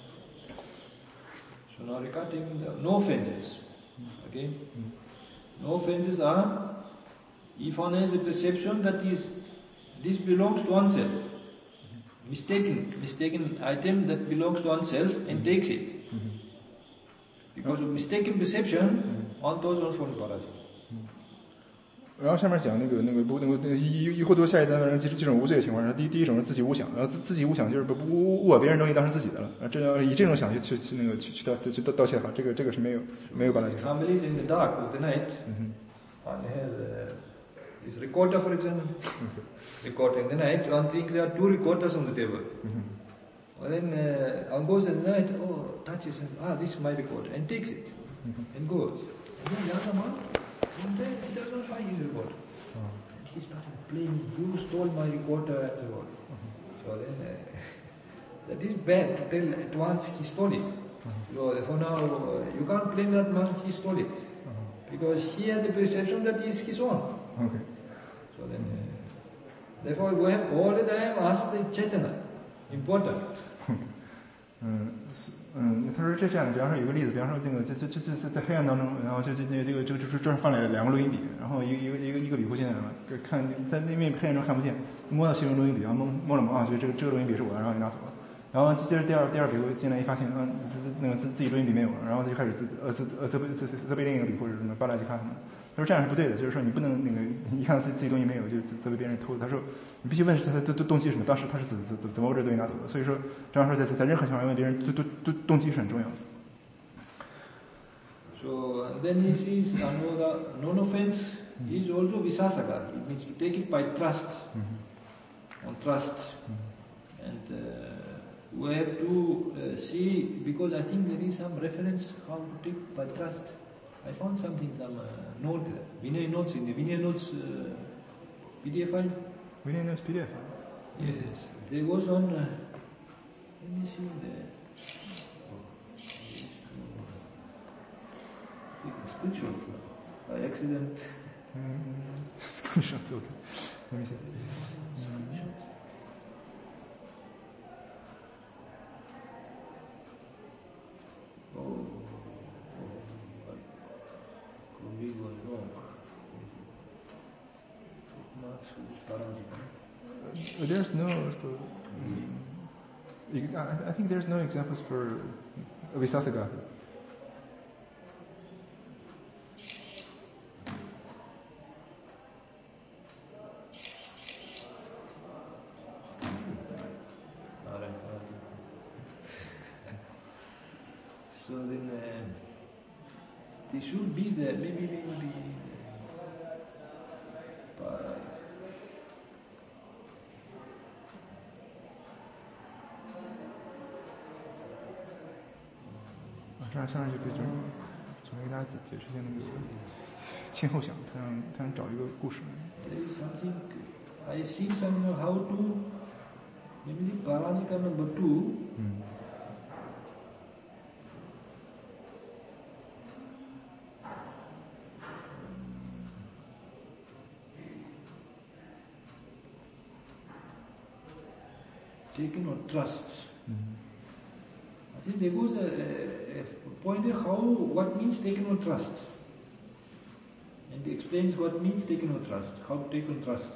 So now regarding the no offenses, okay? No offenses are if one has a perception that is this belongs to oneself, mistaken mistaken item that belongs to oneself and takes it. Because of mistaken perception, one those ones from Paraji.
然后下面讲那个那个不那个一一或多下一单的人，这这种无罪的情况下，第第一种是自己误想，然后自自己误想就是不误误把别人东西当成自己的了，啊，这样以这种想去去去那个去去盗去盗盗窃法，这个这个是没有没有把它。
Somebody is in the dark of the night, one has a, this recorder, for example, recorder in the night. One thinks there are two recorders on the table. Well, then uh, one goes at night, oh, touches and ah, this is my recorder, and takes it and goes. And then the other man. And then he doesn't find his recorder. Oh. And he started blaming, you stole my recorder and so on. So then, uh, that is bad to tell at once he stole it. Uh-huh. So for now, uh, you can't blame that man, he stole it. Uh-huh. Because he had the perception that it is his own. Okay. So then, uh, therefore we have all the time asked the Chaitanya, important.
嗯嗯，他说这这样的，比方说有个例子，比方说这个这这这这在在黑暗当中，然后这这这这个这个这这放了两个录音笔，然后一个一个一个一个比丘进来了，看在那面黑暗中看不见，摸到其中录音笔，然后摸摸了摸啊，觉得这个这个录音笔是我的，然后就拿走了。然后接着第二第二比丘进来一发现，嗯，自那个自自己录音笔没有了，然后他就开始自呃自呃责备责责备另一个比丘是什么巴拉吉卡什么。他说这样是不对的，就是说你不能那个一看到自己自己东西没有就责备别人偷的。他说你必须问他的动动机是什么，当时他是怎怎怎怎么把这东西拿走的。所以说，这样说在在任何情况下问别人动动动动机是很重要的。
So then he sees another non-offense is also visasaka. It means to take it by trust, on trust, and uh, we have to uh, see because I think there is some reference how to take by trust. I found something, some uh, note, Vinaya notes in the Vinaya notes uh, P D F file.
Vinaya notes P D F file?
Yes, yes. There was one, uh, let me see the screenshots by accident.
Screenshots, okay. Let me see.
Oh. We was wrong.
Uh, there's no. Uh, I, I think there's no examples for Visasaka.
So then uh, they should be there, maybe, maybe. But
上上上就给就准备给大家解解释一下那个亲后想，他让他让找一个故事。
there is something I have seen somehow how to maybe the Parajika number two.
Mm.
Taken on trust.
Mm.
I think there goes a, a, a point there how what means taken on trust. And he explains what means taken on trust, how to take on trust.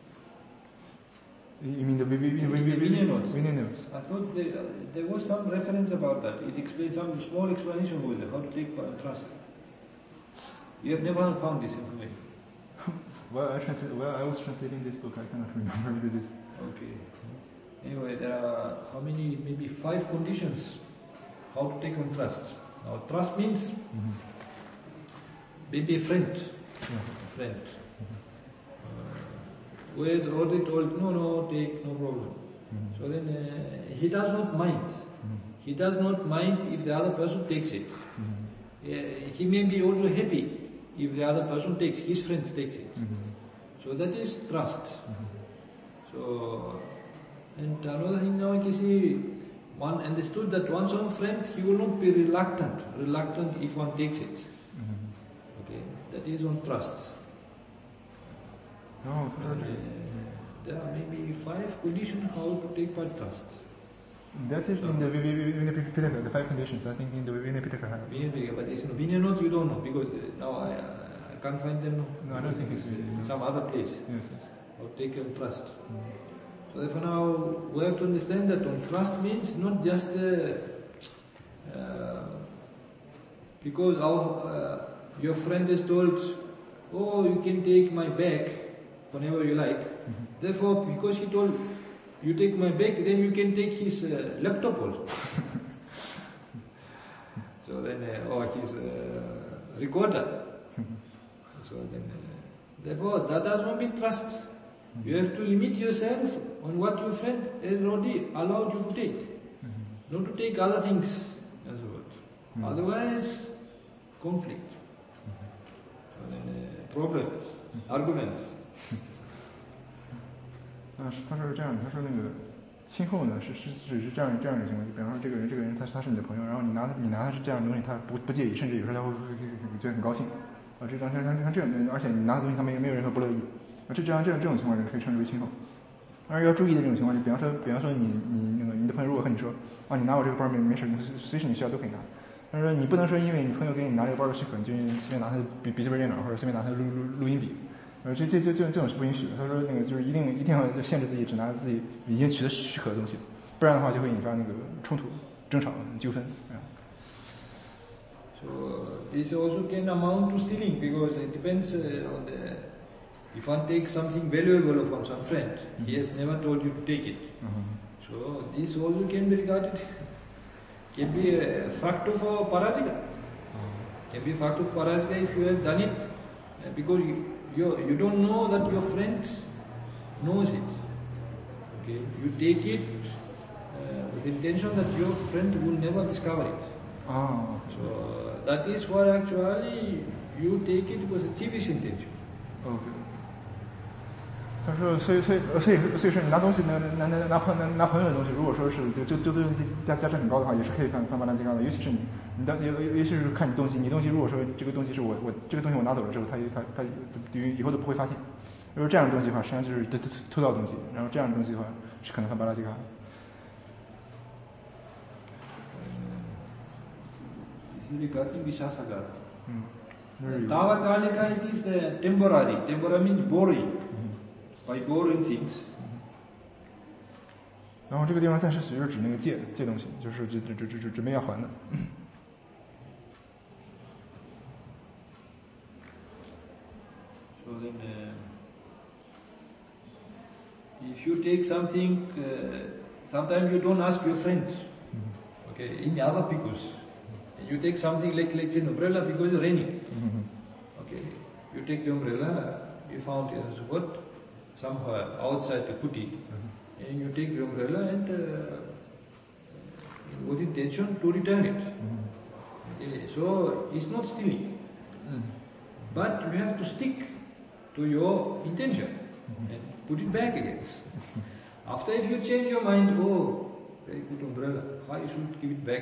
You mean the Vinaya notes?
I thought there, uh, there was some reference about that. It explains some small explanation over there, how to take on trust. You have never found this information.
Well, I, translate, well, I was translating this book. I cannot remember this.
Okay. Anyway, there are how many? Maybe five conditions how to take on trust. Now, trust means mm-hmm. maybe a friend. Yeah. Friend. Mm-hmm. Uh, who has already told, no, no, take, no problem. Mm-hmm. So then uh, he does not mind. Mm-hmm. He does not mind if the other person takes it. Mm-hmm. Uh, he may be also happy if the other person takes, his friend takes it. Mm-hmm. So that is trust. Mm-hmm. So, and another thing now, you see, one understood that one's own friend, he will not be reluctant, reluctant if one takes it. Mm-hmm. Okay, that is on trust.
No,
and, uh, there are maybe five conditions how to take by trust.
That is so, in the Vinaya Pitaka, the five conditions. I think in the Vinaya Pitaka.
Vinaya Pitaka, but it's in Vinaya notes we don't know because now I, I can't find them.
No, I don't think it's in
some other place.
Yes, yes.
How to take on trust. Mm-hmm. So therefore now we have to understand that on trust means not just uh, uh, because our, uh, your friend is told, oh, you can take my bag whenever you like. Mm-hmm. Therefore, because he told, you take my bag, then you can take his uh, laptop also. So then, uh, or his uh, recorder. So then, uh, therefore, that does not mean trust. You have to limit yourself on what your friend has already allowed you to take. Mm-hmm. Not to take other things as well. Mm-hmm. Otherwise, conflict. Mm-hmm. So then, uh, problems, mm-hmm. arguments.
啊，他说是这样的，他说那个亲后呢是是只是这样这样一个情况，就比方说这个人这个人他他是你的朋友，然后你拿他你拿他是这样的东西，他不不介意，甚至有时候他会觉得很高兴。啊，这张像像像这样的，而且你拿的东西他没没有任何不乐意。啊，这这样这样这种情况可以称之为亲后。而要注意的这种情况，就比方说比方说你你那个你的朋友如果和你说啊，你拿我这个包没没事，随时你需要都可以拿。但是说你不能说因为你朋友给你拿这个包的许可，你就随便拿他的笔笔记本电脑或者随便拿他的录录录音笔。呃，这这这这这种是不允许的。他说那个就是一定一定要限制自己只拿自己已经取得许可的东西，不然的话就会引发那个冲突、争吵、纠纷。啊。
So this also can amount to stealing because it depends uh, on the. If one takes something valuable from some friend, mm-hmm. he has never told you to take it. Mm-hmm. So this also can be regarded, can be a fact of a parajika. Mm-hmm. Can be a fact of parajika if you have done it uh, because you. You, you don't know that your friend knows it. Okay, you take it uh, with intention that your friend will never discover it.
Oh.
So uh, that is what actually you take it with a thievish intention.
Okay. 他说，所以所以所以所以说你拿东西拿拿拿拿朋拿拿朋友的东西，如果说是就就就对价价值很高的话，也是可以犯犯巴拉吉高的。尤其是你你的尤尤其是看你东西，你东西如果说这个东西是我我这个东西我拿走了之后，他他他以后都不会发现。如果这样的东西的话，实际上就是偷偷偷到东西，然后这样的东西的话是可能犯巴拉吉高。
嗯。Tavakalika, it is the temporary. Temporary means borrowing. By borrowing things.
然后这个地方暂时只是指那个借借东西，就是准准准准准备要还的。
So then, uh, if you take something, uh, sometimes you don't ask your friend. Okay, in other people's. You take something like, like an umbrella because it's raining.
Mm-hmm.
Okay. You take the umbrella, you found it as what? Somewhere outside the kuti. Mm-hmm. And you take the umbrella and uh, with intention to return it. Mm-hmm. Okay. So it's not stealing. Mm-hmm. But you have to stick to your intention mm-hmm. and put it back again. After if you change your mind, oh, very good umbrella, why you should give it back?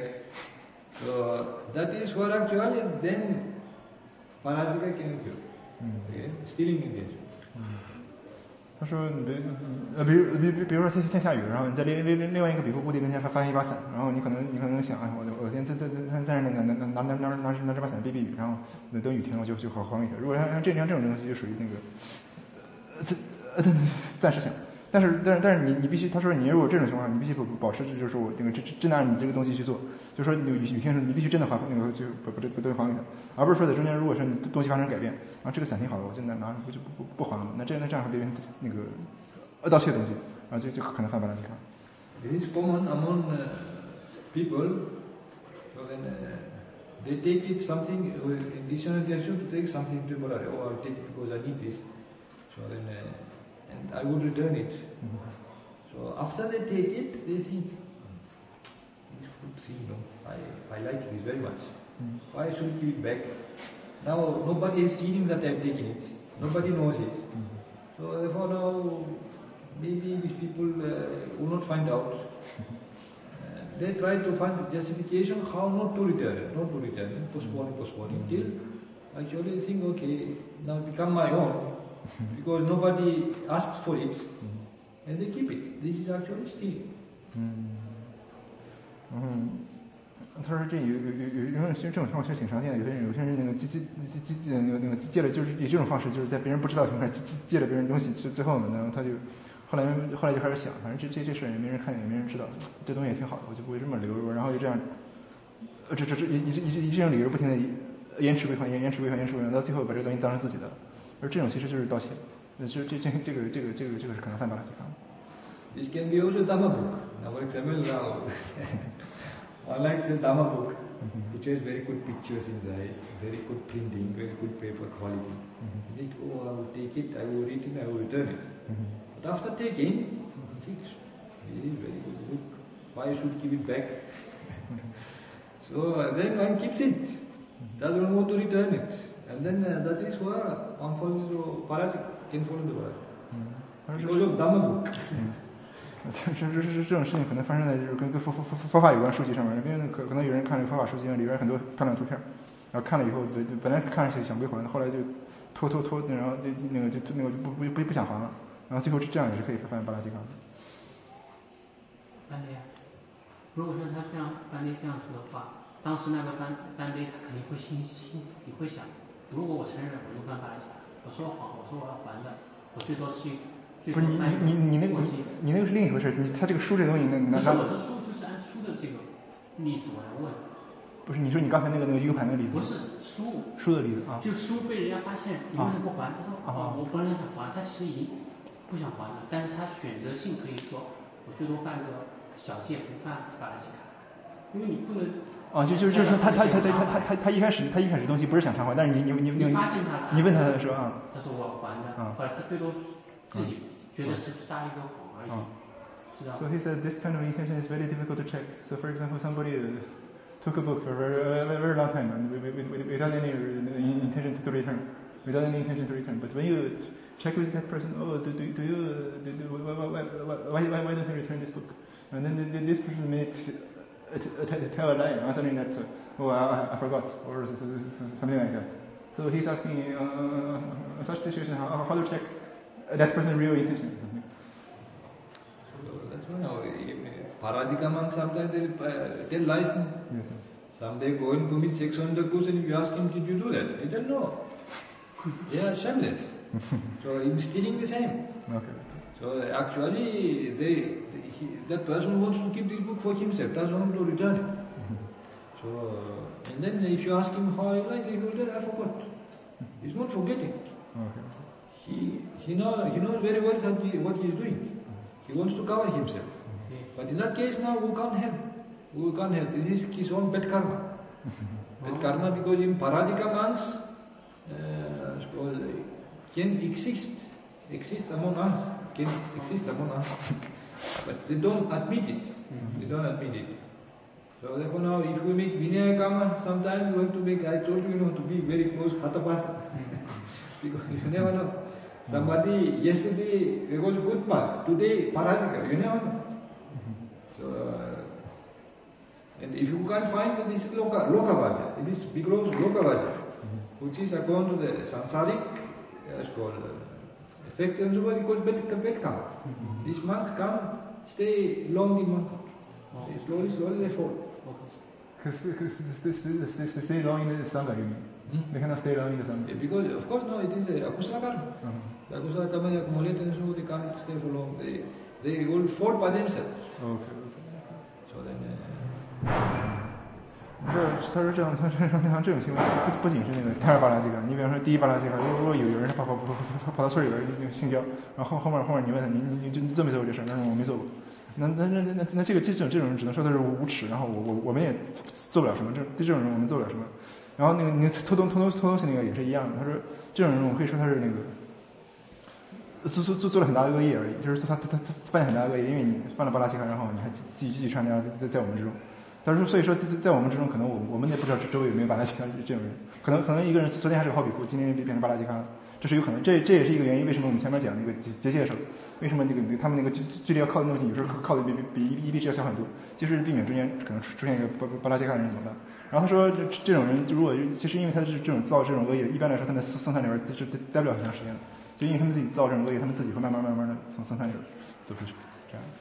So that is what actually then parajika can occur. Okay? Stealing intention.
他说，比呃，比如比比比如说天天下雨，然后你在另另另外一个比库库地跟前发发现一把伞，然后你可能你可能想，哎，我我先在在在在那个拿拿拿拿拿拿这把伞避避雨，然后等雨停了就就好好一点。如果像像这像这种东西就属于那个，呃，这呃暂时想。但是，但是，但是你你必须，他说你如果这种情况，你必须保保持，就是说我那个真真的按你这个东西去做，就是说你雨雨天时，你必须真的还那个就把把这把东西还给他，而不是说在中间如果说你东西发生改变，然后这个伞挺好的，我就拿拿不就不不不还了，那这样那这样会变成那个呃盗窃的东西，然后就就可能犯法了，你看。
It is common among uh, people, so then uh, they take it something with intention to take something temporary. Oh, I take it because I need this. So then. Uh, And I would return it. Mm-hmm. So after they take it, they think, this good thing, no, I, I like this very much. Mm-hmm. Why should I give it back? Now nobody has seen that I have taken it. Nobody knows it. Mm-hmm. So therefore now maybe these people uh, will not find out. Uh, they try to find justification how not to return it, not to return it, postpone it, postpone it, till actually think, okay, now become my own. Because nobody asks for it, mm-hmm. and they keep it. This is actually stealing.
嗯嗯，他说这有有有有，因为其实这种情况其实挺常见的。有些人有些人那个借借借借那个那个借了，就是以这种方式，就是在别人不知道的情况下借借了别人东西，最最后呢，然后他就后来后来就开始想，反正这这这事也没人看见，也没人知道，这东西也挺好的，我就不会这么留着。然后就这样，呃，这这这以以以这种理由不停的延迟归还、延延迟归还、延迟归还，到最后把这个东西当成自己的。而这种其实就是盗窃，呃，这这这这个这个这个这个是可能犯法的地方。
This can be also Dhamma book. Now, for example, now one likes the Dhamma book, which has very good pictures inside, very good printing, very good paper quality. You think, oh, I will take it, I will read it, I will return it. But after taking, you think, it is very good book. Why should give it back? So uh, then one keeps it, doesn't want to return it. And then uh, that is where one falls into parajika, can fall into parajika. Because of Dhamma book.
这这这这种事情可能发生在就是跟跟佛佛佛佛法有关书籍上面，因为可可能有人看这个佛法书籍里边很多漂亮图片，然后看了以后本本来看上去想归还的，后来就拖拖拖，然后就那个就那个就不不不不想还了，然后最后这样也是可以犯巴拉吉卡的。
班爹，如果说他这样班爹这样说的话，当时那个班班爹他肯定会心心你会想，如果我承认我就犯巴拉吉卡，我说谎，我说我要还的，我最多去。
不是你你你你那个你那个是另一回事，你他这个书这东西那那。
不是我的书就是按书的这个例子我来问。
不是你说你刚才那个那个 U 盘那个例子。
不是书。
书的例子啊。
就书被人家发现，你为什么不还？他说哦，我本来想还，他其实已经不想还了，但是他选择性可以说，我最多犯个小戒，不犯巴拉吉卡，因为你不能。
啊，就就就是说他他他他他他他一开始他一开始东西不是想偿还，但是你你你你
发现他，
你问他说啊，
他说我还的，后来他最多自己。觉得是撒一个谎而已，知道。
So he said this kind of intention is very difficult to check. So for example, somebody took a book for a very, very, very long time and without any intention to return, without any intention to return. But when you check with that person, oh, do, do, do you, do, do, why, why, why, why don't you return this book? And then this person may tell a lie, answering that, oh, I, I forgot, or something like that. So he's asking, uh, in such situation, how, how to check that person's real intention.
So that's why now, parajika monks sometimes they uh, tell lies.
Yes, sir.
Some they go and commit sex on the course, and if you ask him, did you do that? He doesn't know. They are shameless. So he's stealing the same.
Okay.
So actually, they, he, that person wants to keep this book for himself, doesn't want to return it. So, uh, and then if you ask him how you like it, he will say, I forgot. He's not forgetting.
Okay.
He he knows he knows very well that he, what he is doing. He wants to cover himself. But in that case now we can't help. We can't help. It is his own bad karma. Bad karma, because in parajika monks, uh, suppose, can exist, exist among us, can exist among us, but they don't admit it. They don't admit it. So therefore now, if we make vinaya karma, sometimes we have to make, I told you, you know, to be very close, hatapasa. Because you never know. Somebody, yesterday, it was good path, today, parajika, you never know. So, uh, and if you can't find that this is loka, lokavaja, it is because lokavaja, which is according to the sansaric, uh, it's called uh, effect, and so it's called bad, bad karma. These monks can't stay long in one country. They slowly, slowly they fall.
可是可是 stay stay stay stay stay long in the sangha, you mean? They cannot stay long in the sangha.
Because of course no, it is a akusala karma. The akusala karma they accumulate and so they can't stay for long. They they will fall by themselves.
Okay.
So then.
他说他说这样他说像这种情况不不仅是那个第二巴拉西卡，你比方说第一巴拉西卡，如果有有人跑跑跑跑跑到村里边性交，然后后面后面你问他你你你你做没做过这事？他说我没做过。那那那那那这个这种这种人只能说他是无耻，然后我我我们也做不了什么，这对这种人我们做不了什么。然后那个那个偷东偷东偷东西那个也是一样的，他说这种人我可以说他是那个做做做做了很大的恶业而已，就是他他他他犯了很大的恶业，因为你犯了巴拉西卡，然后你还继续继续传扬在在我们之中。他说所以说在在我们之中，可能我我们也不知道周围有没有巴拉西卡这种人，可能可能一个人昨天还是个好比库，今天变成巴拉西卡了。这是有可能，这这也是一个原因。为什么我们前面讲那个结界的时候，为什么那个他们那个距离要靠的东西，有时候靠的比比比一粒汁要小很多，就是避免中间可能出现一个巴巴拉西卡的人怎么办？然后他说，这这种人如果其实因为他是这种造这种恶业，一般来说他们生生产里边是待不了很长时间的，就因为他们自己造这种恶业，他们自己会慢慢慢慢的从生产里边走出去，这样。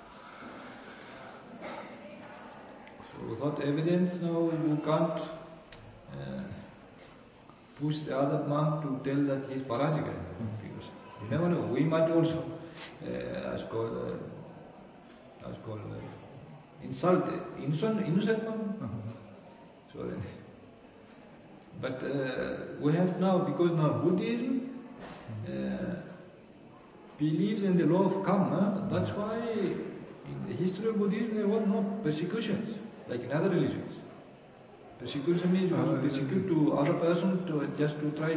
So without evidence, no, you can't. Uh, push the other monk to tell that he is parajika. Because you never know. We might also, uh, as called, uh, as called, uh, insult innocent, innocent monk. So, uh, but uh, we have now, because now Buddhism uh, believes in the law of karma. That's why in the history of Buddhism there was no persecutions like in other religions. Persecution means you have to persecute to other person to just to try to,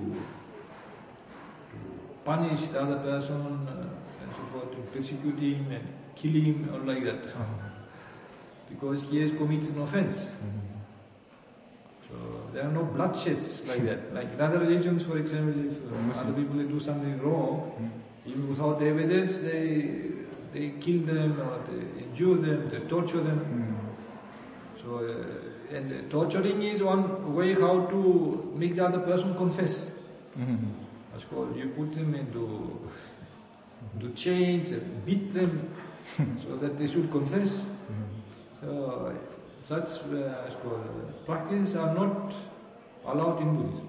to punish the other person uh, and so forth, to persecute him and kill him or like that. Uh-huh. Because he has committed an offense. Mm-hmm. So there are no bloodsheds like that. Like in other religions, for example, if uh, other people do something wrong, mm-hmm. even without evidence, they they kill them or they injure them, they torture them. Mm-hmm. So. Uh, And torturing is one way how to make the other person confess. Mm-hmm. That's called, you put them into, into chains and beat them so that they should confess. Mm-hmm. So such uh, called, practices are not allowed in Buddhism.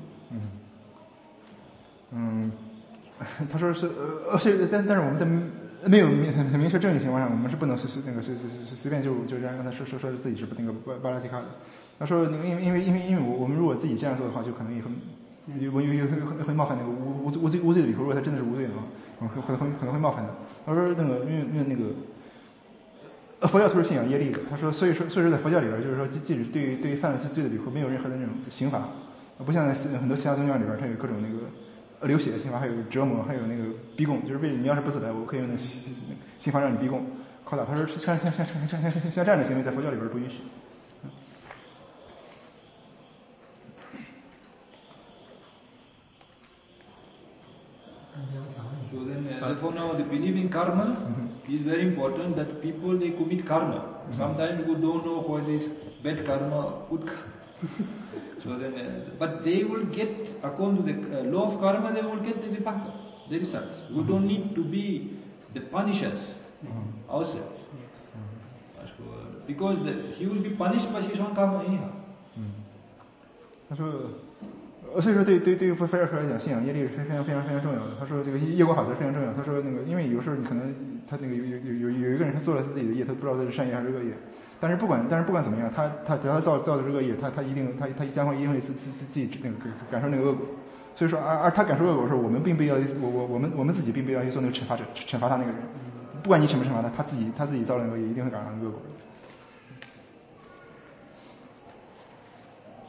嗯，他说是呃，是但但是我们在没有明很明确证据情况下，我们是不能随随那个随随随随便就就这样让他说说说自己是那个巴巴拉西卡的。他说那个因为因为因为因为我我们如果自己这样做的话，就可能也会有有有会会冒犯那个无无无罪无罪的理由。如果他真的是无罪的话，会会会可能会冒犯他。他说那个因为因为那个呃佛教都是信仰业力的。他说所以说所以说在佛教里边，就是说即使对于对于犯了罪的理由没有任何的那种刑罚，不像在很多其他宗教里边，它有各种那个。流血的刑罚，还有折磨，还有那个逼供，就是为你要是不自白，我可以用那个刑罚让你逼供、拷打。他说像像像像像像像这样的行为在佛教里边不允许。
So then, uh, therefore now the belief in karma mm-hmm. is very important. That people they commit karma. Mm-hmm. Sometimes people don't know what is bad karma, good karma. So then, uh, but they will get, according to the uh, law of karma, they will get the vipaka, the results. We mm-hmm. don't need to be the punishers mm-hmm. ourselves. Yes. Mm-hmm. Because the, he will be punished by his own karma anyhow.
他说，所以说对对对于佛教来讲，信仰业力是非常非常非常重要的。他说这个业果法则非常重要。他说那个，因为有时候你可能他那个有有有有一个人他做了自己的业，他不知道他是善业还是恶业。但是不管，但是不管怎么样，他他只要他造造的是恶业，他他一定他他将会因为自自自己那个感受那个恶果。所以说，而而他感受恶果的时候，我们并不要我我我们我们自己并不要去做那个惩罚者，惩罚他那个人。不管你惩不惩罚他，他自己他自己造的恶业一定会感受到恶果。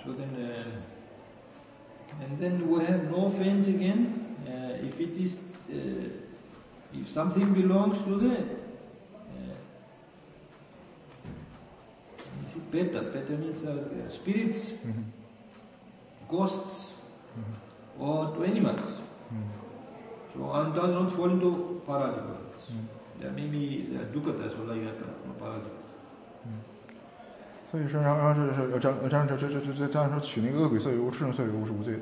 So then, uh, and then we have no offense again. Uh, if it is, uh, if something belongs to the uh, Peta, Peta means uh, spirits,
mm-hmm.
ghosts,
mm-hmm.
or to animals.
Mm-hmm.
So one does not fall into parajika.
Mm-hmm.
There may be the dukkata, so like that, parajika.
所以说，然后，然后这是这样，这样，这这这这这这样说取那个恶鬼色有无，世众色有无是无罪的。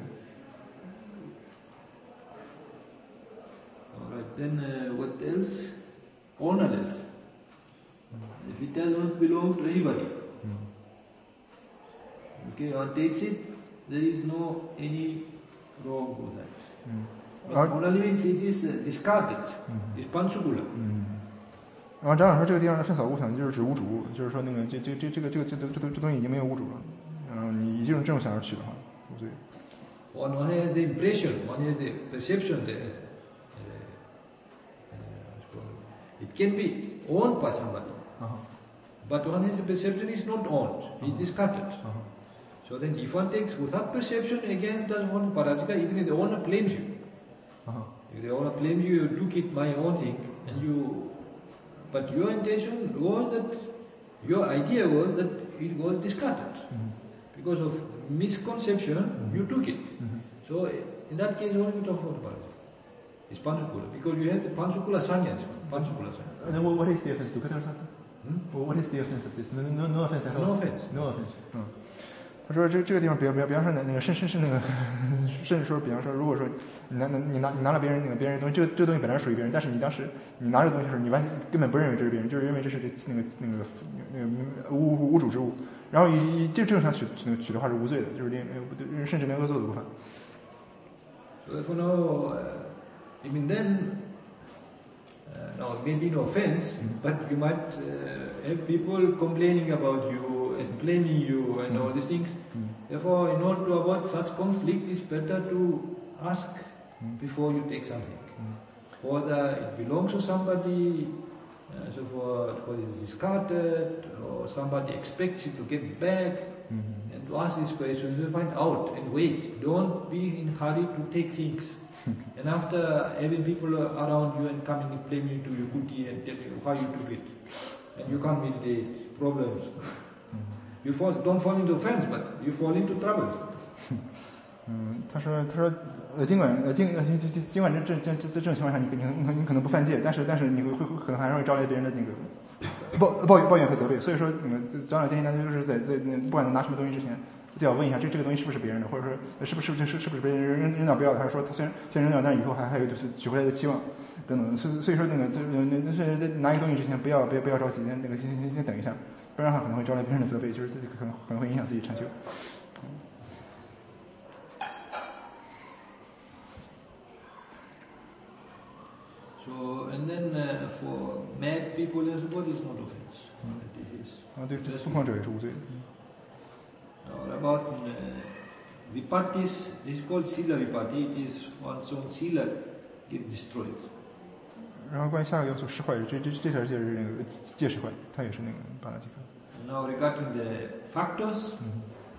Alright, then uh, what else? Ownerless. If it does not belong to anybody, okay, one takes it, there is no any wrong with that. But ownerly means it is uh, discarded. It's panchukula.
然后长老说这个地方的分扫物想就是指无主物，就是说那个这这这这个这个这这这这东西已经没有物主了。然后你以这种这种想法取的话，无罪。
One has the impression, one has the perception that uh, it can be owned by somebody,
uh-huh.
but one has the perception is not owned, uh-huh. it's discarded. Uh-huh. So then, if one takes without perception, again does one parajika, even if the owner blames you. Uh-huh. If the owner blames you, you took it my own thing, and you. But your intention was that, your idea was that it was discarded. Mm-hmm. Because of misconception, mm-hmm. you took it. Mm-hmm. So in that case, what are we talking about? It's panchukula. Because you have the panchukula sanyas. Panchukula sanyas.
And then what is the offense? Dukkata or something? Hmm? Well, what is the offense of this? No, no, no offense at all.
No offense.
No offense. 嗯。他说这这个地方，比比比方说那个甚甚是那个，甚至说，比方说，如果说你拿你拿你拿了别人那个别人的东西，这个这个东西本来属于别人，但是你当时你拿这个东西的时候，你完全根本不认为这是别人，就是认为这是那个那个那个无无主之物，然后以以这这种想取取取的话是无罪的，就是连甚至连恶作都不犯。
So if you know, uh, even then, uh, no, maybe no offense, mm-hmm. but you might uh, have people complaining about you and blaming you and all these things. Mm. Therefore, in order to avoid such conflict, it's better to ask mm. before you take something. Mm. Whether it belongs to somebody, uh, so for whether it's discarded, or somebody expects you to get it back, mm-hmm. and to ask these questions, you find out and wait. Don't be in a hurry to take things. And after having people around you and coming and blaming you to your kuti and telling you how you took it, and you can't meditate, problems. You fall, don't fall into offense, but you fall into troubles.
嗯，他说，他说，呃，尽管，呃，尽，呃，尽尽尽管这这这这这种情况下，你你你你可能不犯戒，但是但是你会会可能还是会招来别人的那个抱抱怨抱怨和责备。所以说，那个长老建议大家就是在在不管拿什么东西之前，最好问一下这这个东西是不是别人的，或者说是不是是是不是别人扔扔掉不要的，还是说他虽然虽然扔掉，但是以后还还有就是取回来的期望等等。所以所以说那个就是那是在拿一个东西之前，不要不要不要着急，那个先先先等一下。不然的话可能会招来别人的责备，就是自己可能可能会影响自己禅修。
So and then uh, for mad people and so forth is not offense. Mm. It is.
啊，对，疯狂者也是无罪的。
Now about uh, vipatis, this is called sila vipati. It is one's own sila get destroyed.
然后关于下个要素失坏，这这这条戒是那个戒失坏，它也是那个巴拉吉克。
Now regarding the factors.
嗯。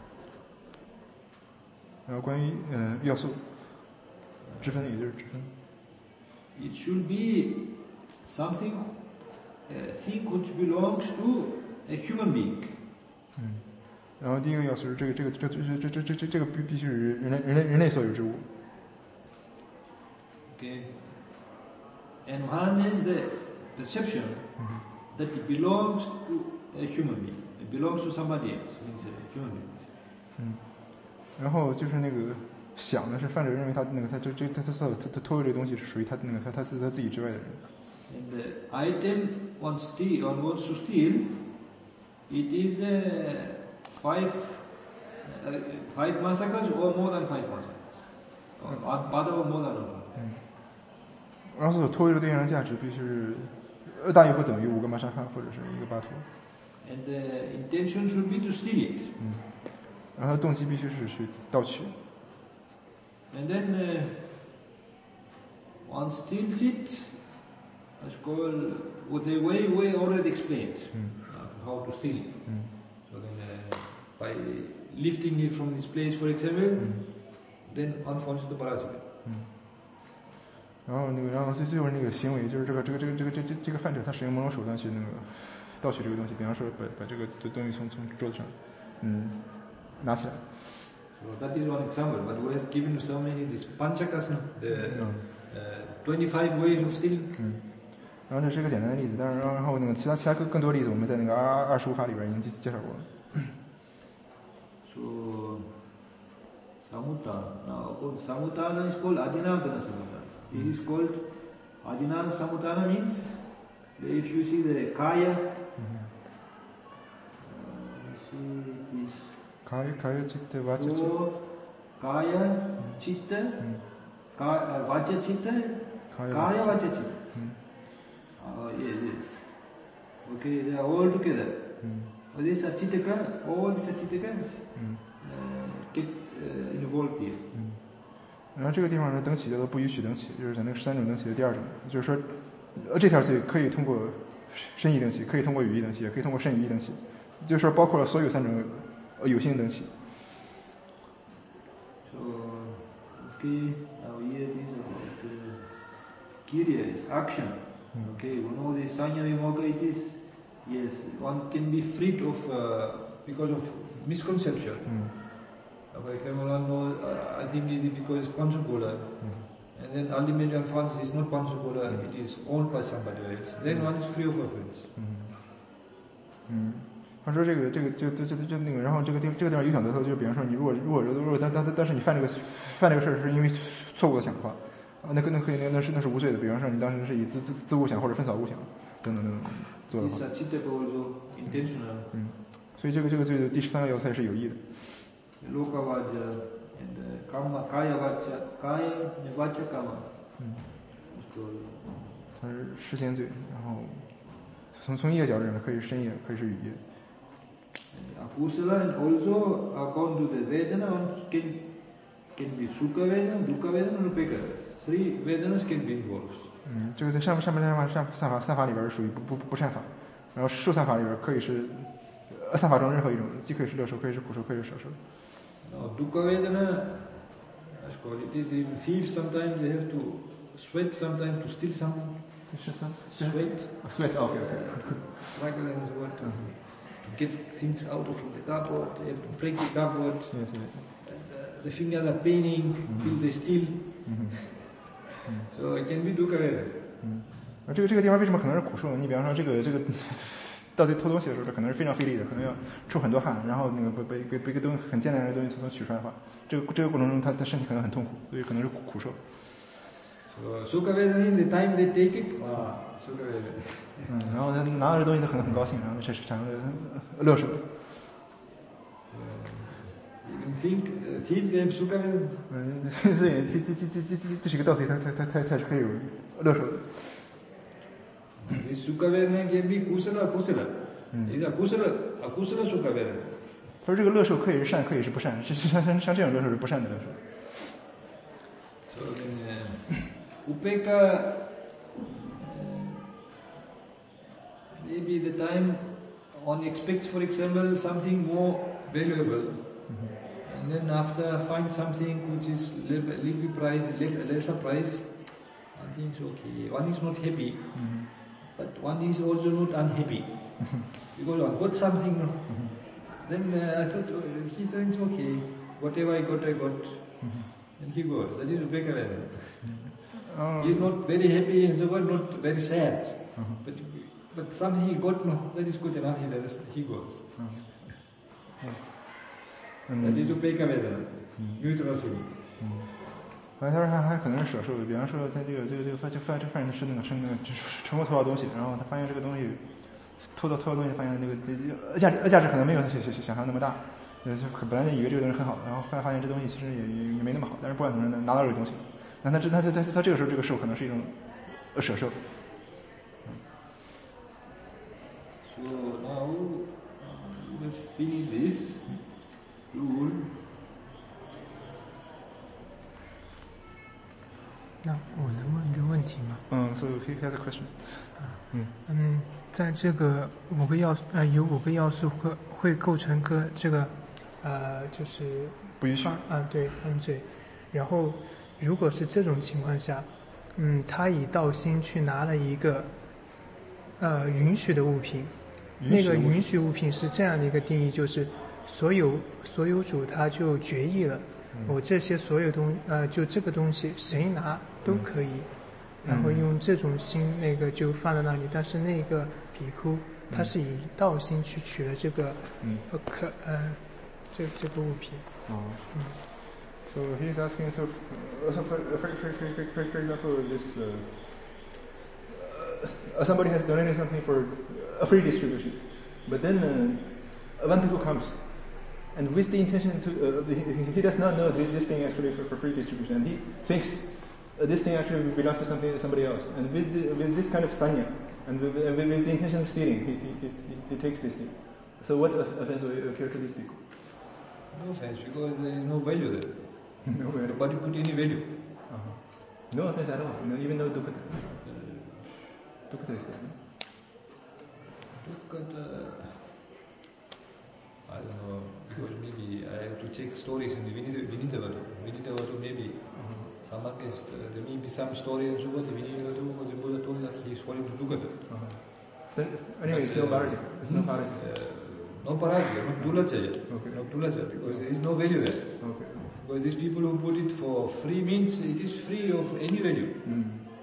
然后关于嗯要素，支分也就是支分。
It should be something, a thing which belongs to a human being.
嗯。然后第一个要素是这个这个这这这这这这这个必必须是人类人类人类所有之物。
Okay. And one is the perception mm-hmm. that it belongs to a human being. It belongs to somebody else. Means a human being.
嗯，然后就是那个想的是犯者认为他那个他这这他他他他托这个东西是属于他那个他他自他自己之外的人。
And the item one steal, one wants to steal, it is a five uh, five massacres or more than five massacres, or part or more than one.
嗯。然后所托这个对象的价值必须是呃大于或等于五个玛莎卡或者是一个巴托。
And the intention should be to steal it.
嗯。然后动机必须是去盗取。
And then uh, one steals it, as called with a way we already explained mm. uh, how to steal it. Mm. So then uh, by lifting it from this place, for example, then one falls into parajika.
然后那个，然后最最后那个行为就是这个这个这个这个这这这个犯者他使用某种手段去那个盗取这个东西，比方说把把这个东西从从桌子上嗯拿起来。
So that is one example, but we have given so many this panchakas, the uh, twenty-five ways of stealing.
嗯，然后这是一个简单的例子，但是然后那个其他其他更更多例子我们在那个二二十五法里边已经介介绍过了。
So samutana, now samutana is called adinagana samutana. It is called adinana samutana means that if you see the kaya, uh, you see it is
kaya kaya chitta vacha
so kaya chitta, kaya vacha chitta, kaya vacha chitta. Uh, yes, yes. Okay, they are all together. Mm. These Satchitaka, all the Satchitakas mm. uh, get uh, involved here.
嗯，然后这个地方呢，灯起叫做不允许灯起，就是在那个十三种灯起的第二种，就是说，呃，这条罪可以通过身意灯起，可以通过语意灯起，也可以通过身语意灯起，就是说包括了所有三种呃有形灯起。
So, okay, now here it is about uh, Kirya is action. Okay, you know the Sanya Vimoga it is, yes, one can be freed of, uh, because of misconception. Mm. For example, one knows, uh, I think it is because it's Panchagola, mm. and then ultimately one finds it's not Panchagola, mm. it is owned by somebody else. Then one is free of offense.
嗯，他说这个这个就就就就那个，然后这个地这个地方有想得透，就比方说你如果如果如果但但但是你犯这个犯这个事儿是因为错误的想的话。啊，那个那可以，那那是那是无罪的。比方说，你当时是以自自自误想或者分扫误想等等等等做的话。嗯，所以这个这个罪的第十三个要塞是有益的。嗯，它是世间罪，然后从从业角度讲，可以是身业，可以是语业。
Akusala also according to the Vedana can can be Sukha Vedana, Dukkha Vedana, or Upeka. Three Vedanas can be involved.
嗯，这个在上上面三法善善法三法里边属于不不不善法，然后受善法里边可以是呃三法中任何一种，既可以是乐受，可以是苦受，可以是少受。
Now Dukkha Vedana, as called it is, even thieves sometimes they have to sweat sometimes to steal something. Sweat.
Sweat. Okay. Okay.
Struggle is what to get things out of the cupboard. They have to break the cupboard.
Yes. Yes.
And, uh, the fingers are paining till they steal. So it can be dukkha vedana.
嗯，而这个这个地方为什么可能是苦受？你比方说这个这个盗贼偷东西的时候，这可能是非常费力的，可能要出很多汗，然后那个被被被被一个东西很艰难的东西从取出来的话，这个这个过程中他他身体可能很痛苦，所以可能是苦受。
So sukha vedana in the time they take it, ah, sukha vedana.
嗯，然后他拿到这东西他可能很高兴，然后这是产生了乐受。
You can think uh, thieves they have sukha vedana.
嗯，对，这这这这这这这是一个盗贼，他他他他他是可以有乐受的。
This sukha vedana can be kusala, kusala. Is a kusala, a kusala sukha vedana.
他说这个乐受可以是善，可以是不善，是像像像这种乐受是不善的乐受。
So then, uh, upeka, uh, maybe the time one expects, for example, something more valuable. And then after find something which is little, little bit price, lesser price, one thinks okay, one is not happy, mm-hmm. but one is also not unhappy. Because one got something, mm-hmm. then uh, I thought, oh, he thinks okay, whatever I got, I got. Mm-hmm. And he goes, that is Upeka Vedana. Oh. He is not very happy and so on, not very sad. Mm-hmm. But but something he got, no, that is good enough, he goes. Mm-hmm. Yes. 嗯，那就被改变的，有这个水平。
嗯，好像他说还还可能是舍受的，比方说他这个这个这个犯这犯这犯人是那个是那个就是乘过偷到东西，然后他发现这个东西偷到偷到东西，发现那个这价值价值可能没有他想想想象那么大，呃，本来以为这个东西很好，然后后来发现这东西其实也也也没那么好，但是不管怎么着拿到这个东西，那他这他他他他这个时候这个受可能是一种呃舍受。
So now let's finish this. Rule.
那我能问一个问题吗？
嗯 ，So he has a question.
嗯嗯，在这个五个要素呃有五个要素会会构成个这个
呃，就是
不允许
犯啊，对，犯罪。然后，如果是这种情况下，嗯，他以道心去拿了一个呃允许的物品，那个允许物品是这样的一个定义，就是所有所有主他就决议了，嗯、我这些所有东呃就这个东西谁拿都可以，嗯、然后用这种心那个就放在那里，但是那个比丘他是以道心去取了这个
嗯
呃可呃这这个物品。
哦。
嗯。
So he's asking, so, so for, for, for, for, for, for example, this, uh, uh, somebody has donated something for a free distribution, but then uh, one people comes, and with the intention to, uh, he, he does not know this thing actually for, for free distribution, and he thinks uh, this thing actually belongs to something, somebody else, and with, the, with this kind of sanya, and with, with, with the intention of stealing, he, he, he, he takes this thing. So what offense will occur to these people?
No offense, because there is no value there.
No value.
Nobody put any value.
Uh-huh. No offense at all, no, even though dukkata. Dukkata is there, no?
Dukkata, I don't know, because maybe I have to check stories in the Vinitavatu. Vinitavatu maybe, uh-huh. some against, uh, there may be some story in Subhati Vinitavatu because the Buddha told that he is falling to Dukkata.
Uh-huh. But anyway, it's no parajika. It's no parajika.
No parajika, not dulacha, okay. Not dulacha, because there is no value there.
Okay.
Because these people who put it for free means it is free of any value. Mm.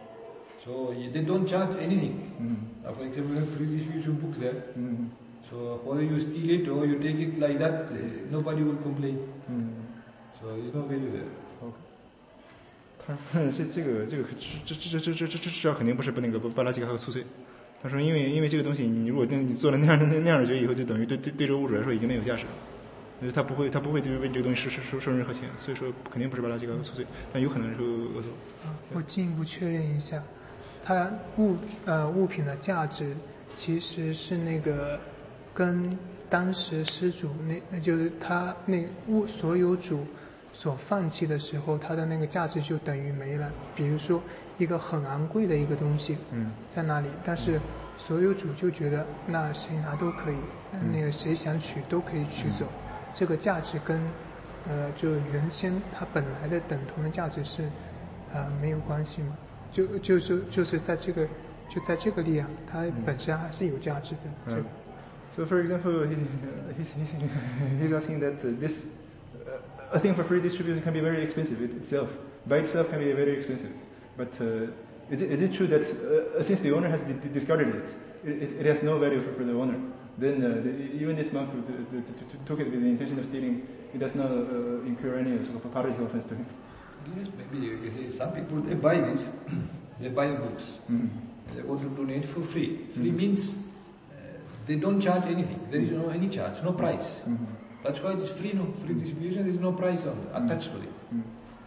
So they don't charge anything. Mm. Uh, for example, free distribution books there. Mm. So whether you steal it or you take it like that, nobody will complain. Mm. So there is no value there.
Okay. 他说这这个这个这这这这这这这至少肯定不是不那个巴拉西卡和粗碎。他说因为因为这个东西你如果你做了那样的那样的决以后，就等于对对对这个物主来说已经没有价值了。他不会，他不会对为这个东西收收收任何钱，所以说肯定不是巴拉吉卡和粗碎，但有可能是恶作。
我进一步确认一下，它物呃物品的价值其实是那个跟当时施主那就是他那物所有主所放弃的时候，它的那个价值就等于没了。比如说一个很昂贵的一个东西，嗯，在那里，但是所有主就觉得那谁拿都可以，嗯、那个谁想取都可以取走。嗯，这个价值跟，呃，就原先它本来的等同的价值是，呃，没有关系嘛？就就是就是在这个，就在这个力量，它本身还是有价值的。
嗯。So for example, he, he's, he's asking that uh, this uh, a thing for free distribution can be very expensive itself. By itself can be very expensive. But uh, is, it, is it true that uh, since the owner has d- discarded it, it, it has no value for, for the owner? Then uh, the, even this monk who the, the, the, took it with the intention of stealing, he does not uh, incur any sort of particular offense to him.
Yes, maybe you see, some people they buy this, they buy the books, mm-hmm. they want to donate for free. Free mm-hmm. means uh, they don't charge anything. There is no any charge, no price. Mm-hmm. That's why it is free. No free distribution. There is no price on attached to it. Mm-hmm.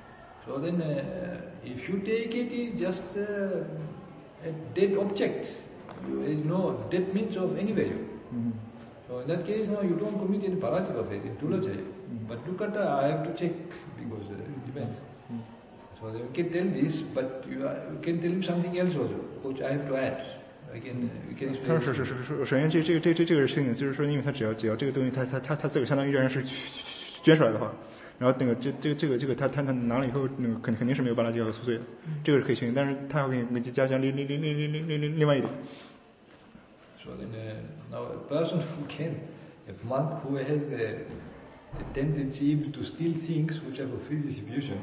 So then, uh, if you take it, it's just uh, a dead object. There is no dead means of any value. Mm-hmm. So in that case, no, you don't commit any parajika of it, it's dulacha. Mm-hmm. But dukkata, I have to check because uh, it depends. Mm-hmm. So you can tell this, but you, are, you can tell him something else also, which I have to add. I can, we can explain.
是是是是，首先这这个这这这个事情就是说，因为他只要只要这个东西，他他他他自个相当于让人是捐出来的话，然后那个这这个这个这个他他他拿了以后，那个肯肯定是没有巴拉吉和粗碎的，这个是可以确定，但是他要给你加强另另另另另另另另外一点。
So then, uh, now a person who can, a monk who has the, the tendency to steal things which are for free distribution,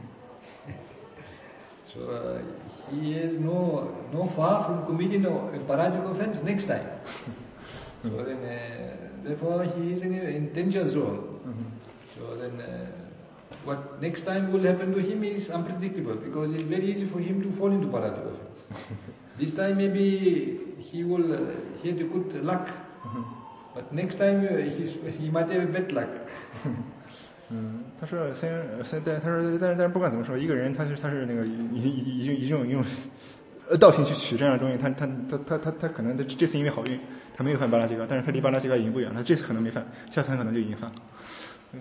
so uh, he is no no far from committing a, a parajika offense next time. So then, uh, therefore, he is in a in danger zone. So then, uh, what next time will happen to him is unpredictable because it's very easy for him to fall into parajika offense. This time maybe he will uh, he had a good luck, but next time uh, he's, he might have a bad luck.
嗯，他说先先但他说但是但是不管怎么说，一个人他是他是那个以以以以这种用呃道心去取这样的东西，他他他他他他可能他这次因为好运他没有犯巴拉吉嘎，但是他离巴拉吉嘎已经不远了，他这次可能没犯，下次很可能就已经犯了。嗯，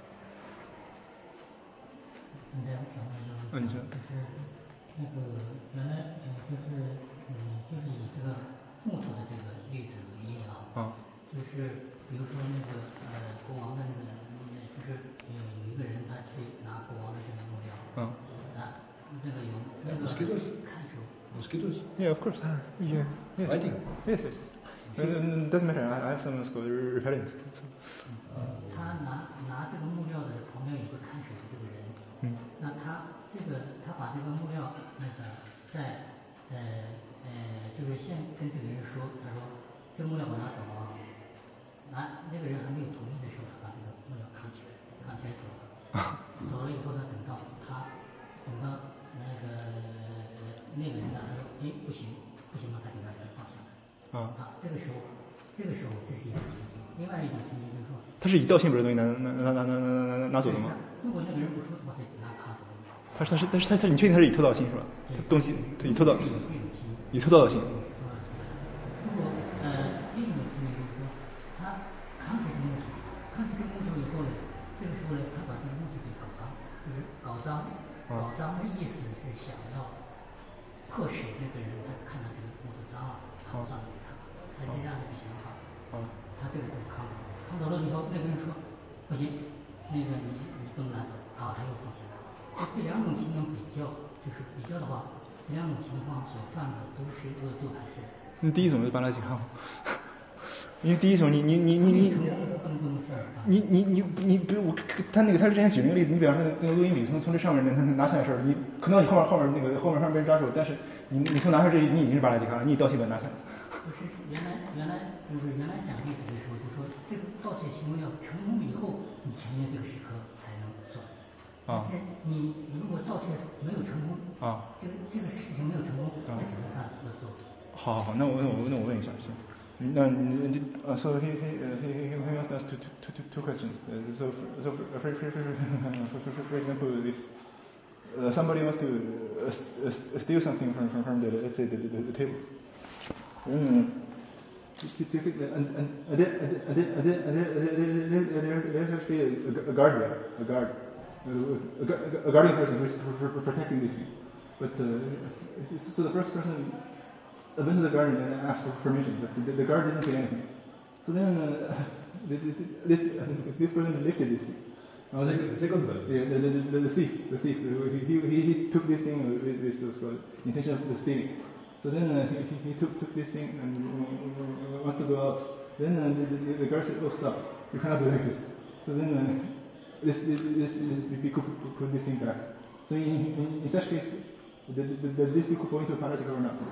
嗯，你说。
就是那个原来呃就是嗯就是以这个木头的这个例子为例啊，啊，就是比如说那个呃国王的那个
mosquitoes
Yeah, of course.
Yeah.
Yes.
fighting.
Yes, yes. yes. Uh, doesn't matter. I, I have some called repellent.
他拿拿这个木料的旁边有个看水的这个人，
嗯
那他这个他把这个木料那个在呃呃就是先跟这个人说，他说这木料我拿走啊，拿那个人还没有同意的时候，他把这个木料扛起来，扛起来走了，走了以后呢，等到他等到那个那个人呢，他说哎不行不行了，他就把它放下来。
啊，
啊，这个时候，这个时候这是一种情景。另外一种情景就是说，
他是以盗窃本的东西拿拿拿拿拿拿拿拿走的吗？
如果那个人不说的话，他拿卡走了。
他是他是但是他他你确定他是以偷盗性是吧？东西对以偷盗
这种这种情景。
以偷盗的性。
如果呃另一种情景就是说，他扛起这木头，扛起这木头以后呢，这个时候呢，他把这个木头给搞脏，就是搞脏，搞脏的意思是想要迫使这个人他看到这个木头脏了，然后算了给他，他这样的一个想法。他这个就扛走了，扛走了以后，那个人说不行，那个你你不能拿走，啊，他又放下来。这两种情况比较，就是比较的话，这两种情况所犯的都是恶作还是？
那第一种是巴拉吉卡，因为第一种你你你你你你你你你比如我他那个他之前举那个例子，你比方说那个录音笔从从这上面那拿下来的时候，你可能你后面后面那个后面上被人抓住，但是你你从拿下这你已经是巴拉吉卡了，你以盗窃本拿下来。
就是原来原来就是原来讲例子的时候，就说这个盗窃行为要成功以后，你前面这个时刻才能算。
啊。
而且你如果盗窃没有成功，
啊，
这个这个事情没有成功，那只能犯恶作。
好好好，那我那我那我问一下，行。那你呃 so he he he he he asked us two two two two questions. Uh, so so for for for for for for example, if uh, somebody wants to uh, steal something from from from the let's say the the, the table. Mm. And, and, and, and, and there's actually a, a guard there, a guard, a, a guardian person who is protecting this thing. But uh, so the first person went to the guard and asked for permission, but the, the guard didn't say anything. So then uh, this this person lifted this thing.
Uh, second, second one.
Yeah, the, the, the, the thief, the thief, he, he, he took this thing with, with, with, with intention of stealing. So then uh, he, he took, took this thing and uh, wants to go out. Then uh, the, the, the guard said, "Oh, stop! You cannot do like this." So then uh, this, this, this, this people put, put this thing back. So in, in, in such case, does this people fall into a paradox or not?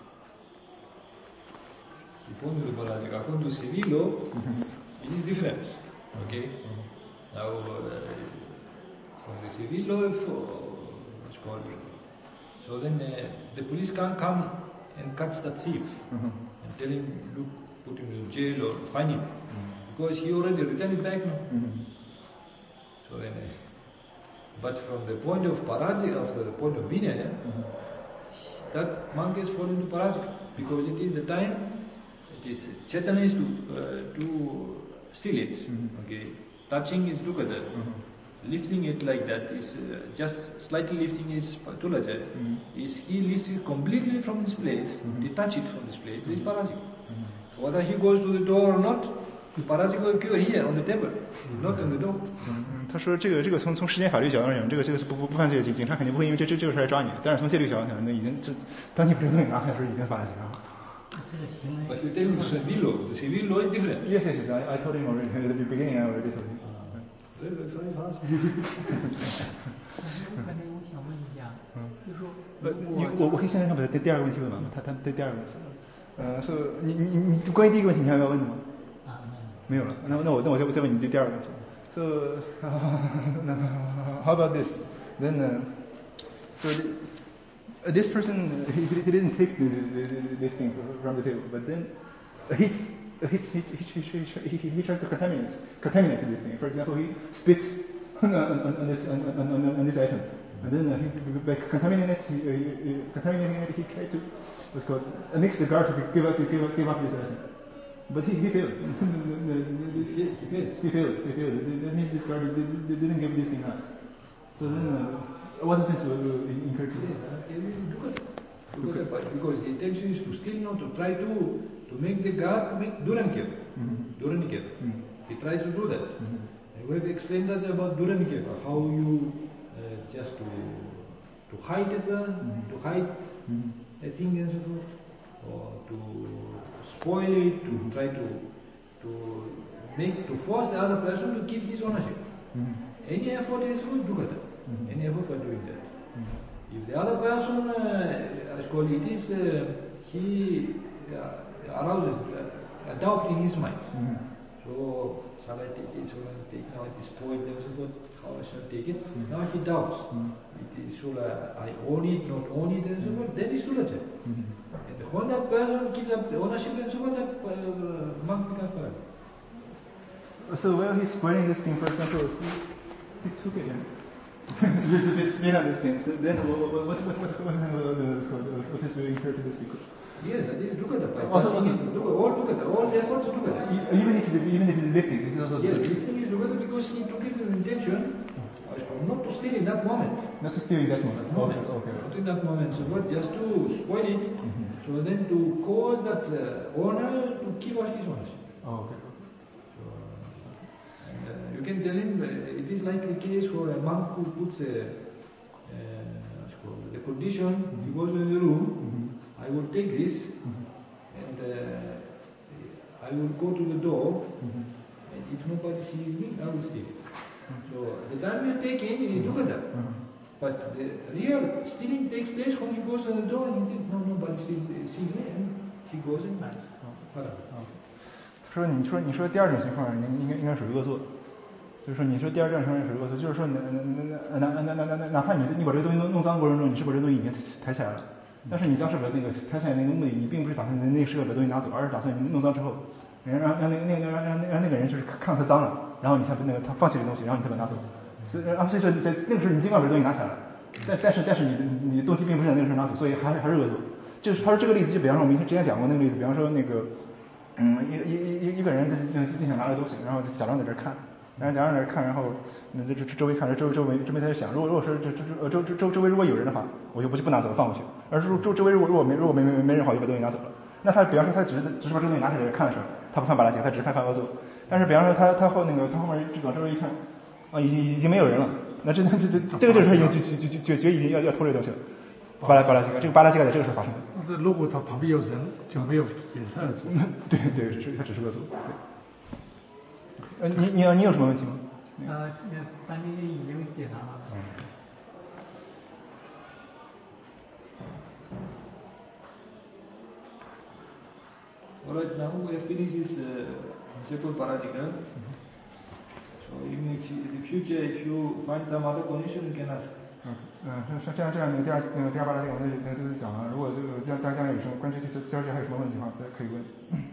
Secondo il paradox, quando civilo, it is different. Okay. Now, uh, quando civilo, it's called. So then uh, the police can't come and catch that thief mm-hmm. and tell him, look, put him in jail or fine him. Mm-hmm. Because he already returned it back now. Mm-hmm. So then, uh, but from the point of parajika, from the point of vinaya, mm-hmm. that monk is fallen into parajika. Because it is the time, it is Chaitanya is to, uh, to steal it. Mm-hmm. Okay, touching is look at that. Mm-hmm. Lifting it like that is uh, just slightly lifting is patulaja. Mm-hmm. Is he lifts it completely from this place, mm-hmm. detach it from this place, mm-hmm. is parajika. Mm-hmm. So whether he goes to the door or not, the parajika will occur here on the table, mm-hmm. not on the door.
嗯，他说这个这个从从时间法律角度上讲，这个这个是不不不犯罪的，警警察肯定不会因为这这这个事来抓你。但是从戒律角度讲，那已经这当你把这个东西拿下来的时候，已经犯了刑了。
But you tell me the civil law. The civil law is different.
Yes, yes, yes. I, I told him already at the beginning. I already told him.
Very, very fast.
感觉我想问一下，就是说，
呃，你我我可以现在把他第二个问题问完吗？他他对第二个问题，呃，所以你你你关于第一个问题你还有要问的吗？啊，没有了。那那我那我再再问你第第二个问题。So, uh, how about this? Then, uh, so the, uh, this person he, he didn't take the, the, the, this thing from the table, but then he. He, he, he, he, he, he tries to contaminate, contaminate this thing. For example, he spits on, on, on, this, on, on, on this item. And then uh, he, by contaminating it, he, he, contaminating it, he tried to, what's called, uh, mix the guard to give up, to give up, give up this item. But he, he failed. he, he failed. He failed. He failed. That means this guard didn't give this thing up. So then, uh, what offense will incur to this?
Because the intention is to still not to try to to make the guard make Duranikeva. Mm-hmm. Duranikeva. Mm-hmm. He tries to do that. Mm-hmm. And we have explained that about Duranikeva, how you uh, just to to hide it, uh, mm-hmm. to hide mm-hmm. a thing and so forth, or to spoil it, to mm-hmm. try to to make to force the other person to keep his ownership. Mm-hmm. Any effort is good, do that. Mm-hmm. Any effort for doing that. Mm-hmm. If the other person, uh, as called it is, uh, he uh, arouses uh, a doubt in his mind. Mm-hmm. So, shall I take it? Shall I take it? Now it is spoiled and so forth. How I shall take it? Mm-hmm. Now he doubts. Mm-hmm. It is, shall I, I own it, not own it and so forth? Then it's Sulaja. Mm-hmm. And when that person gives up the ownership and so forth, that uh, monk becomes paralyzed.
So while he's spoiling this thing, for example, he, he took it in. So it's a bit spin on this thing. So then what, what, what, what, what, what, what is very fair to this people?
Yes, that is look at the pipe.
Also, also,
look at all look at the, all the efforts look at it.
Even if it, even if it's lifting, it's also
yes, lifting is look at it because he took it with intention not to steal in that moment.
Not to steal in that moment.
moment.
Okay, okay.
Not in that moment. So what? Just to spoil it. Mm-hmm. So then to cause that uh, owner to give us his ownership.
Oh, okay.
You can tell him, uh, it is like the case for a monk who puts a, uh, the condition, mm-hmm. he goes in the room, mm-hmm. I will take this, mm-hmm. and uh, I will go to the door, mm-hmm. and if nobody sees me, I will steal it. Mm-hmm. So the time you take in, you look at that. Mm-hmm. But the real stealing takes place when he goes to the door and he thinks, no, nobody sees, sees me, and he goes and buys.
Oh. 说你说你说第二种情况，应应该应该属于恶作。就是说，你说第二种情况是恶作，就是说，哪哪哪哪哪哪哪哪怕你你把这个东西弄弄脏过程中，你是把这东西已经抬起来了，但是你当时把那个抬起来那个目的，你并不是打算那个时刻把东西拿走，而是打算你弄脏之后，让让让那个那个让让让那个人就是看到它脏了，然后你才把那个他放弃这个东西，然后你才把它拿走。所以，然后所以说你在那个时候你尽管把这东西拿起来了，但但是但是你你的动机并不是在那个时候拿走，所以还是还是恶作。就是他说这个例子，就比方说我们之前讲过那个例子，比方说那个。嗯，一一一一个人在自己想拿着东西，然后假装在这看，然后假装在这看，然后嗯在这周围看着，周周围周围在这想，如果如果说这这周周周周围如果有人的话，我就不就不拿走，放过去。而是周周围如果如果没如果没没没人的话，我就把东西拿走了。那他比方说他只是只是把这东西拿起来看的时候，他不犯巴拉西，他只是犯犯恶作。但是比方说他他后那个他后面往周围一看，啊已经已经没有人了，那这这这这个就是他已经就就就决决已经要要偷这个东西了。巴拉巴拉西卡，这个巴拉西卡在这个时候发生的。
这如果他旁边有人，就没有也是恶作。
对对，是他只是恶作。呃，你你你有什么问题吗？
呃，那班尼已经解答了。嗯。
Alright, now we have finished this uh, simple paradigm. So even if you, in the future, if you find some other condition, you can ask.
嗯嗯，像这样这样那个第二那个第二八大题，我们在在讲了。如果这个将大家有什么关于这这交接还有什么问题的话，大家可以问。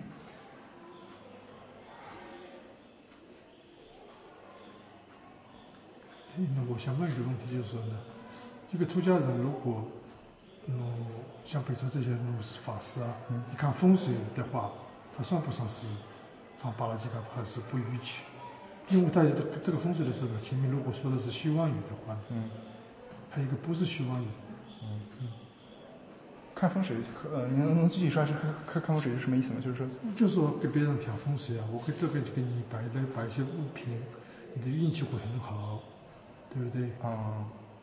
那我想问一个问题，就是说呢，这个出家人如果嗯像比如说这些如法师啊，嗯，你看风水的话，他算不算是放巴拉吉卡还是不允许？因为在这个风水的时候，前面如果说的是虚妄语的话，嗯。还有一个不是虚妄语，
嗯嗯，看风水，呃，你能能具体说下是看看风水是什么意思吗？就是说，
就是说给别人调风水啊，我给这边就给你摆来摆一些物品，你的运气会很好，对不对？
啊，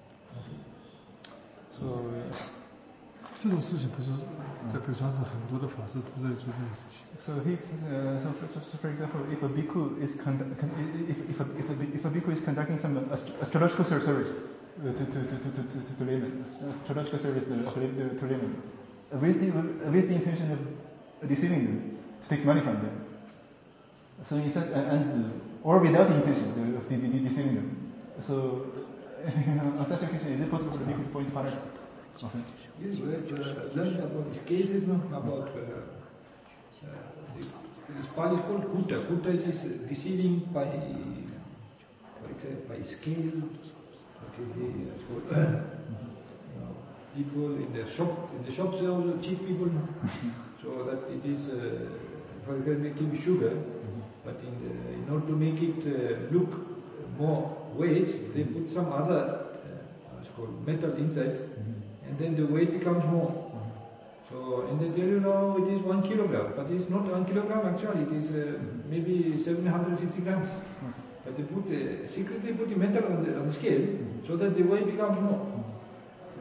所以
这种事情不是在北川是很多的法师都在做这件事情。
So he, uh, so, for, so for example, if a bhikkhu is condu- if if a, if a, if a bhikkhu is conducting some astrological service. To, to, to, to, to, to, to laymen, astrological service to, to laymen, with the, with the intention of deceiving them, to take money from them. So he said, and, and or without the intention of de- de- deceiving them. So, on such occasion, is it possible for the bhikkhu to point to paradise?
Okay. Yes, we have uh, learned about these cases, no? About uh, uh, this, this Pali is called Kutta. Kutta is deceiving by, for example, by scale. Okay, so, uh, people in the shop, in the shops they also cheat people, so that it is, uh, for example, they give sugar, but in, the, in order to make it uh, look more weight, they put some other, uh, it's called metal inside, and then the weight becomes more. So, and they tell you now it is one kilogram, but it's not one kilogram actually, it is uh, maybe seven hundred fifty grams. But they put uh, secretly put the metal on the, on the scale so that the weight becomes more.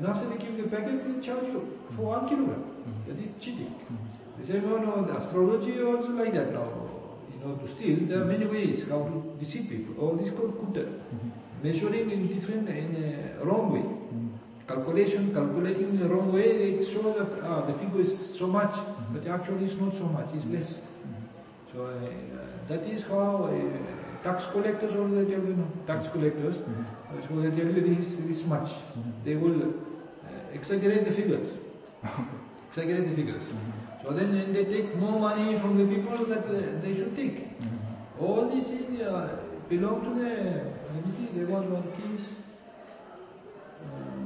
And after they give you the packet, they charge you for one kilogram. That is cheating. They say, no, no, the astrology is also like that now. You know, to steal, there are many ways how to deceive people. All this called kuta. Measuring in different, in a wrong way. Calculation, calculating in the wrong way, it shows that ah, the figure is so much, but actually it's not so much, it's less. So uh, that is how uh, tax collectors also they tell you, know, tax collectors, uh, so they tell you this, this much. They will uh, exaggerate the figures. Exaggerate the figures. So then uh, they take more money from the people that uh, they should take. All these things uh, belong to the, let me see, there was one case. Um,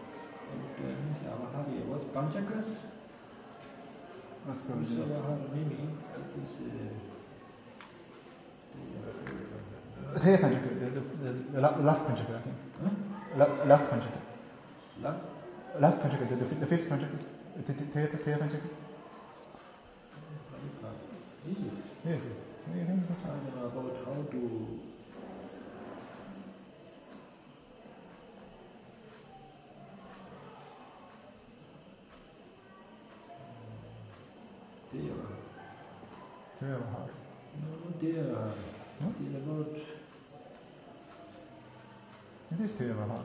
what Panchakas? Maybe it is.
Uh, the, the, the last Panchaka, I think.
Huh?
La, last Panchaka.
Last?
Last Panchaka, the, the, the fifth Panchaka. The Teya Panchaka.
Is it?
Yes.
I don't know about how to. They are.
They are hard.
No, they are.
Huh?
They are about.
It is they are hard.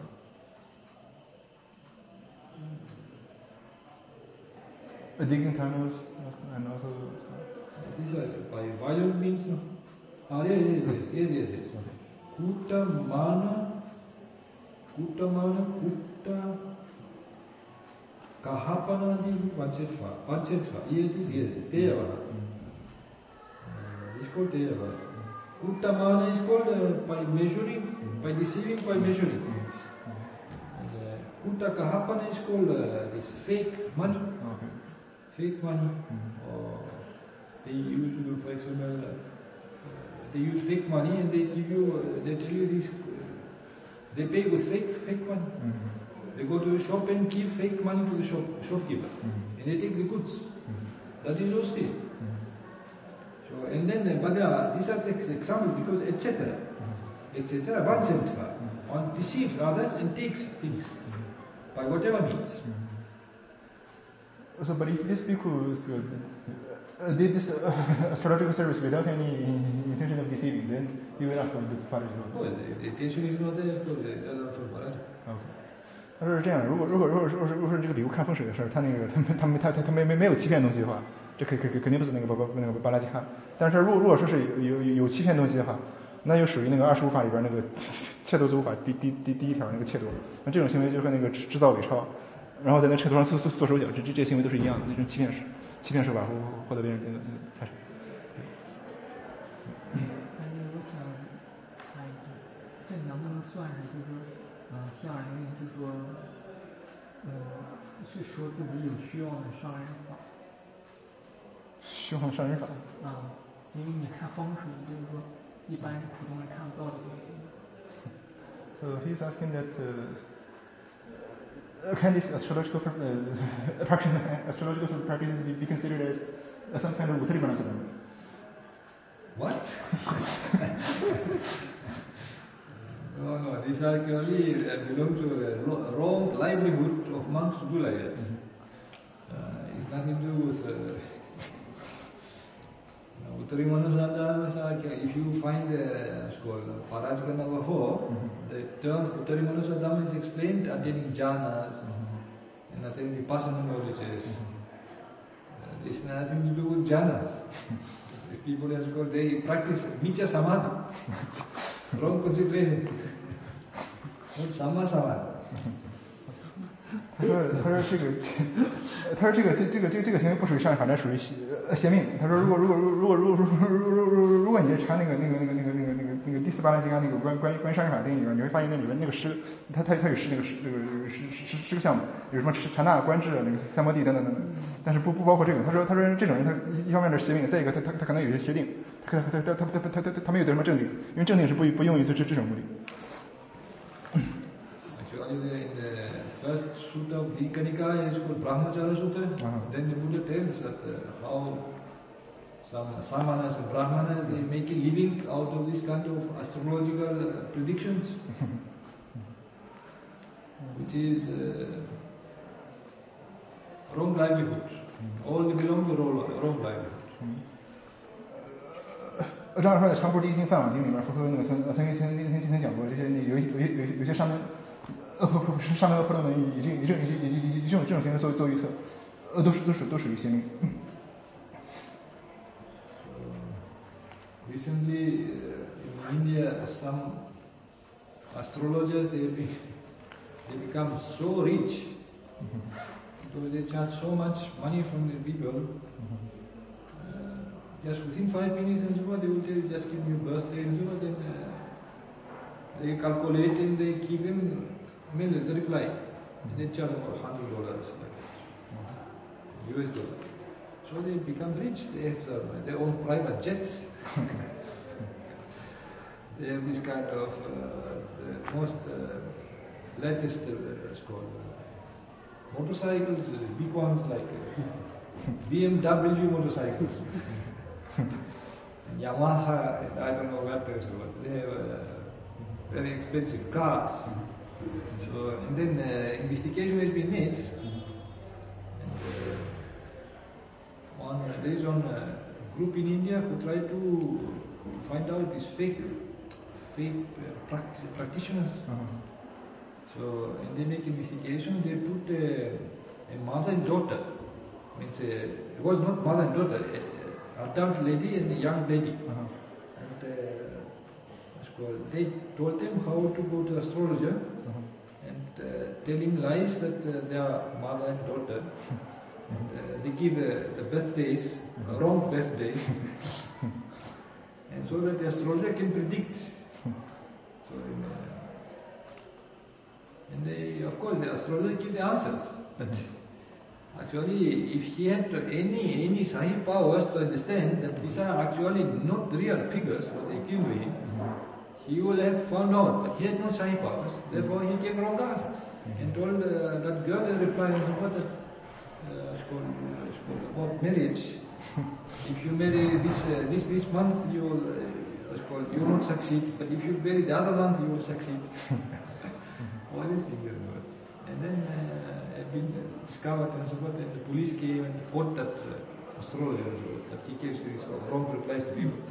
A digging tunnels and also.
These are by violent means. No? Ah, yes, yes, yes, yes, yes, yes. Kutta mana, kutta mana, kutta. Kahapana di Panchetva. Panchetva. Yes, it is, yes, it is. Teyava. Uh, it's called Teyava. Uttamana is called uh, by measuring, by deceiving, by measuring. And uh, Utta Kahapana is called uh, this fake money.
Okay.
Fake money. Or they use, for example, uh, they use fake money and they give you, uh, they tell you this, uh, they pay with fake, fake money.
Mm-hmm.
They go to the shop and give fake money to the shop, shopkeeper,
mm-hmm.
and they take the goods.
Mm-hmm.
That is no steal.
Mm-hmm.
So, and then, uh, but uh, these are examples because et cetera, et cetera. One cetera, one deceives others and takes things
mm-hmm.
by whatever means.
Mm-hmm. So, but if these people uh, did this uh, astrological service without any intention of deceiving, then he will not come to Faraj.
Oh, the, the intention is not there, of course. They are not for Faraj.
Okay. 他说是这样，如果如果如果如果如果说这个礼物看风水的事儿，他那个他他没他他他没没没有欺骗东西的话，这肯肯肯肯定不是那个巴巴那个巴拉吉哈。但是如果如果说是有有有欺骗东西的话，那就属于那个二十五法里边那个窃夺之物法第第第第一条那个窃夺。那这种行为就和那个制造伪钞，然后在那窃夺上做做做手脚，这这这些行为都是一样的，这种欺骗手欺骗手法获获得别人那个财产。
嗯，我想猜一下，这能不能算是就是说？嗯，像人就说，嗯，是说自己有需要的上人法。
虚妄上人法。
啊，因为你看风水，就是说一般普通人看不到的东西。
So he's asking that uh, can this astrological uh, practice, astrological practices be, be considered as, as some kind of Uttari Manasadam?
What? No, no, these are actually uh, belong to the wrong livelihood of monks to do like that. Uh, it's nothing to do with uh, Uttari Manasadam. If you find the uh, school Parajika number four, the term Uttari Manasadam is explained attaining jhanas mm-hmm. and attaining vipassana knowledges. Uh, it's nothing to do with jhanas. The people in school, they practice Micca Samadhi. Wrong concentration. Not Sama Samadhi.
他说：“他说这个，他说这个这这个这个这个行为不属于上人法，这属于邪呃邪命。他说如果如果如果如果如果如果如果如果你查那个那个那个那个那个那个那个第四八栏金刚那个关关于关于上人法定义里面，你会发现那里面那个十，他他他有十那个十这个十十十十个项目，有什么禅那观智那个三摩地等等等等，但是不不包括这个。他说他说这种人他一方面是邪命，再一个他他他可能有些邪定，他他他他他他他他他没有得什么正定，因为正定是不不用于这这种目的。”
Actually, in the first sutta of Dika Nikaya is called Brahmacharya Sutta. Uh-huh. Then the Buddha tells that uh, how some samanas and brahmanas they make a living out of this kind of astrological uh, predictions. which is uh, wrong livelihood. All belong to wrong, wrong livelihood.
呃，张老师在《长部第一经梵网经》里面，佛陀那个曾曾经曾经曾经曾经讲过，这些那有有有有些上门呃不是上门阿婆罗门以这以这以以以这种这种形式做做预测，呃都是都属都属于邪命。
Recently, uh, in India, some astrologers they be, they become so rich because they charge so much money from the people. Uh, just within five minutes and so on, they will tell you, just give me your birthday and so on. Then uh, they calculate and they give them mail the reply. And they charge about hundred dollars, like U S dollar. So they become rich. They have uh, their own private jets. They have this kind of uh, the most uh, latest uh, it's called uh, motorcycles, uh, big ones like uh, B M W motorcycles, and Yamaha, and I don't know what else, but they have uh, very expensive cars. So and then uh, investigation has been made, and uh, one there is one uh, group in India who try to find out these fake, fake uh, practice, practitioners. Uh-huh. So, and they make investigation. They put a, a mother and daughter. Means a, it was not mother and daughter, an adult lady and a young lady. Uh-huh. And uh, they told them how to go to astrologer uh-huh. and uh, telling lies that uh, they are mother and daughter. And, uh, they give uh, the birthdays, uh, wrong birthdays, and so that the astrologer can predict. So, uh, and they, of course, the astrologer give the answers. But actually, if he had any any Sahi powers to understand that these are actually not real figures, what they give to him, he will have found out. But he had no Sahi powers, therefore he gave wrong answers and told uh, that girl in reply about that. Uh, it's called, uh, it's called about marriage. If you marry this uh, this this month, you will uh, it's called, you will not succeed. But if you marry the other month, you will succeed. All these things are good. And then uh, have been discovered and so forth. And the police came and fought that uh, astrologer that he gives these wrong replies to people.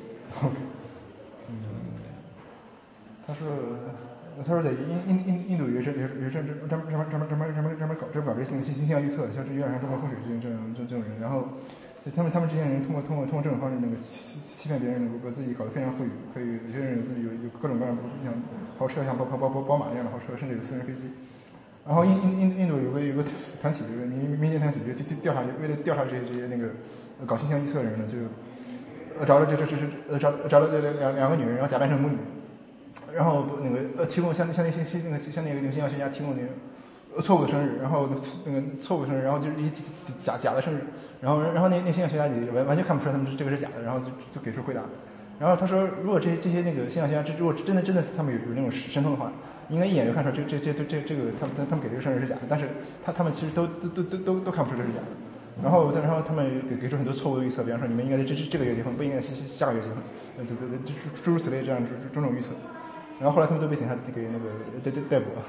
他说，他说在印印印印度有这有有这这专门专门专门专门专门专门搞专门搞这些星星象预测，像这有点像中国风水这种这种这种人，然后他们他们这些人通过通过通过这种方式那个欺欺骗别人，把自己搞得非常富裕，可以有些人有自己有有各种各样的像豪车，像包包包包宝马一样的豪车，甚至有私人飞机。然后印印印印度有个有个团体，有个民民间团体，就调查为了调查这些这些那个搞星象预测的人呢，就呃找了这这这呃找找了这两两个女人，然后假扮成母女。然后那个呃提供像像那些那个像那个星象学家提供那个错误的生日，然后那个错误的生日，然后就是一假假的生日，然后然后那那星象学家也完完全看不出来他们这个是假的，然后就就给出回答。然后他说，如果这些这些那个星象学家，这如果真的真的他们有有那种神通的话，应该一眼就看出这这这这这这个他们他们给这个生日是假的，但是他他们其实都都都都都都看不出这是假的。然后然后他们给给出很多错误的预测，比方说你们应该这这这个月结婚，不应该下下个月结婚，呃这这这诸如此类这样种种预测。然后后来他们都被警察给那个逮逮逮捕了。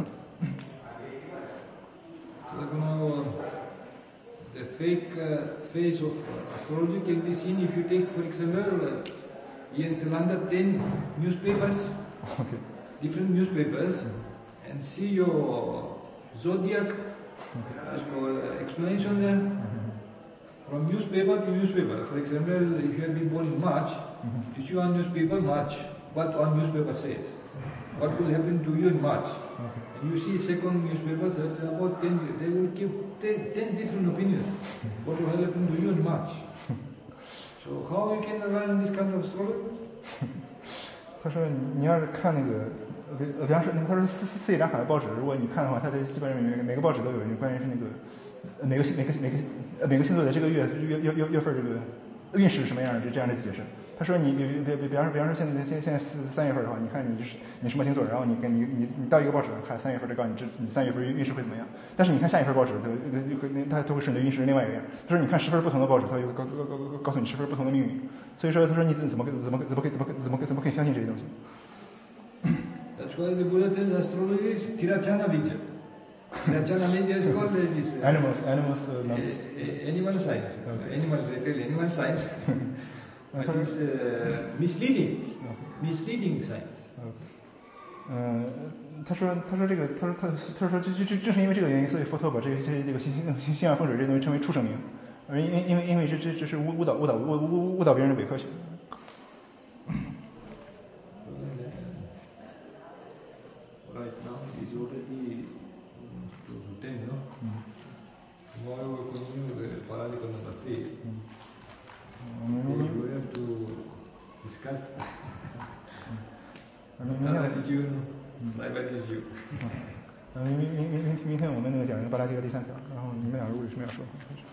So, the fake uh, face of astrology can be seen if you take, for example, uh, here in Sri Lanka, ten newspapers, okay. different newspapers, mm-hmm. and see your zodiac okay. uh, explanation there. Mm-hmm. From newspaper to newspaper. For example, if you have been born in March, mm-hmm. you see one newspaper, March, what one newspaper says. What will happen to you in March? Okay. And you see second newspaper, that's about ten, they will give ten, ten different opinions. What will happen to you in March? So how you can rely on this kind of astrology?
他说你你要是看那个，呃，比方说，他说四四四叶两海的报纸，如果你看的话，它的基本上每个每个报纸都有关于是那个，呃，每个每个每个呃每个星座的这个月月月月月份这个运势是什么样的，就这样的解释。他说你比比比比方说比方说现在现现在四三月份的话，你看你是你什么星座，然后你跟你你你到一个报纸上看三月份，就告诉你这你三月份运势会怎么样。但是你看下一份报纸，它它它都会说你的运势是另外一个样。他说你看十份不同的报纸，它会告告告告诉你十份不同的命运。所以说他说你怎么怎么怎么怎么可以怎么怎么怎么可以相信这些东西？
That's why the Buddha tells astrology is Tirachana Vidya. Natural nature is called this. Uh,
animals, animals. Uh, no.
uh, animal science. Okay. Animal, animal science. But it's uh, misleading. Misleading science.
Okay. 嗯、呃，他说，他说这个，他说他，他说这这这正是因为这个原因，所以佛陀把这个这这个星星星象风水这东西称为畜生名，而因为因为因为这这这是误误导误导误误误导别人的伪科学。
Right now it's already close to ten, no? Tomorrow we continue the paralita number three. We have to discuss another issue, private issue.
嗯，明明明明明明天我们那个讲一个巴拉基格第三条，然后你们俩如果有什么要说，可以说。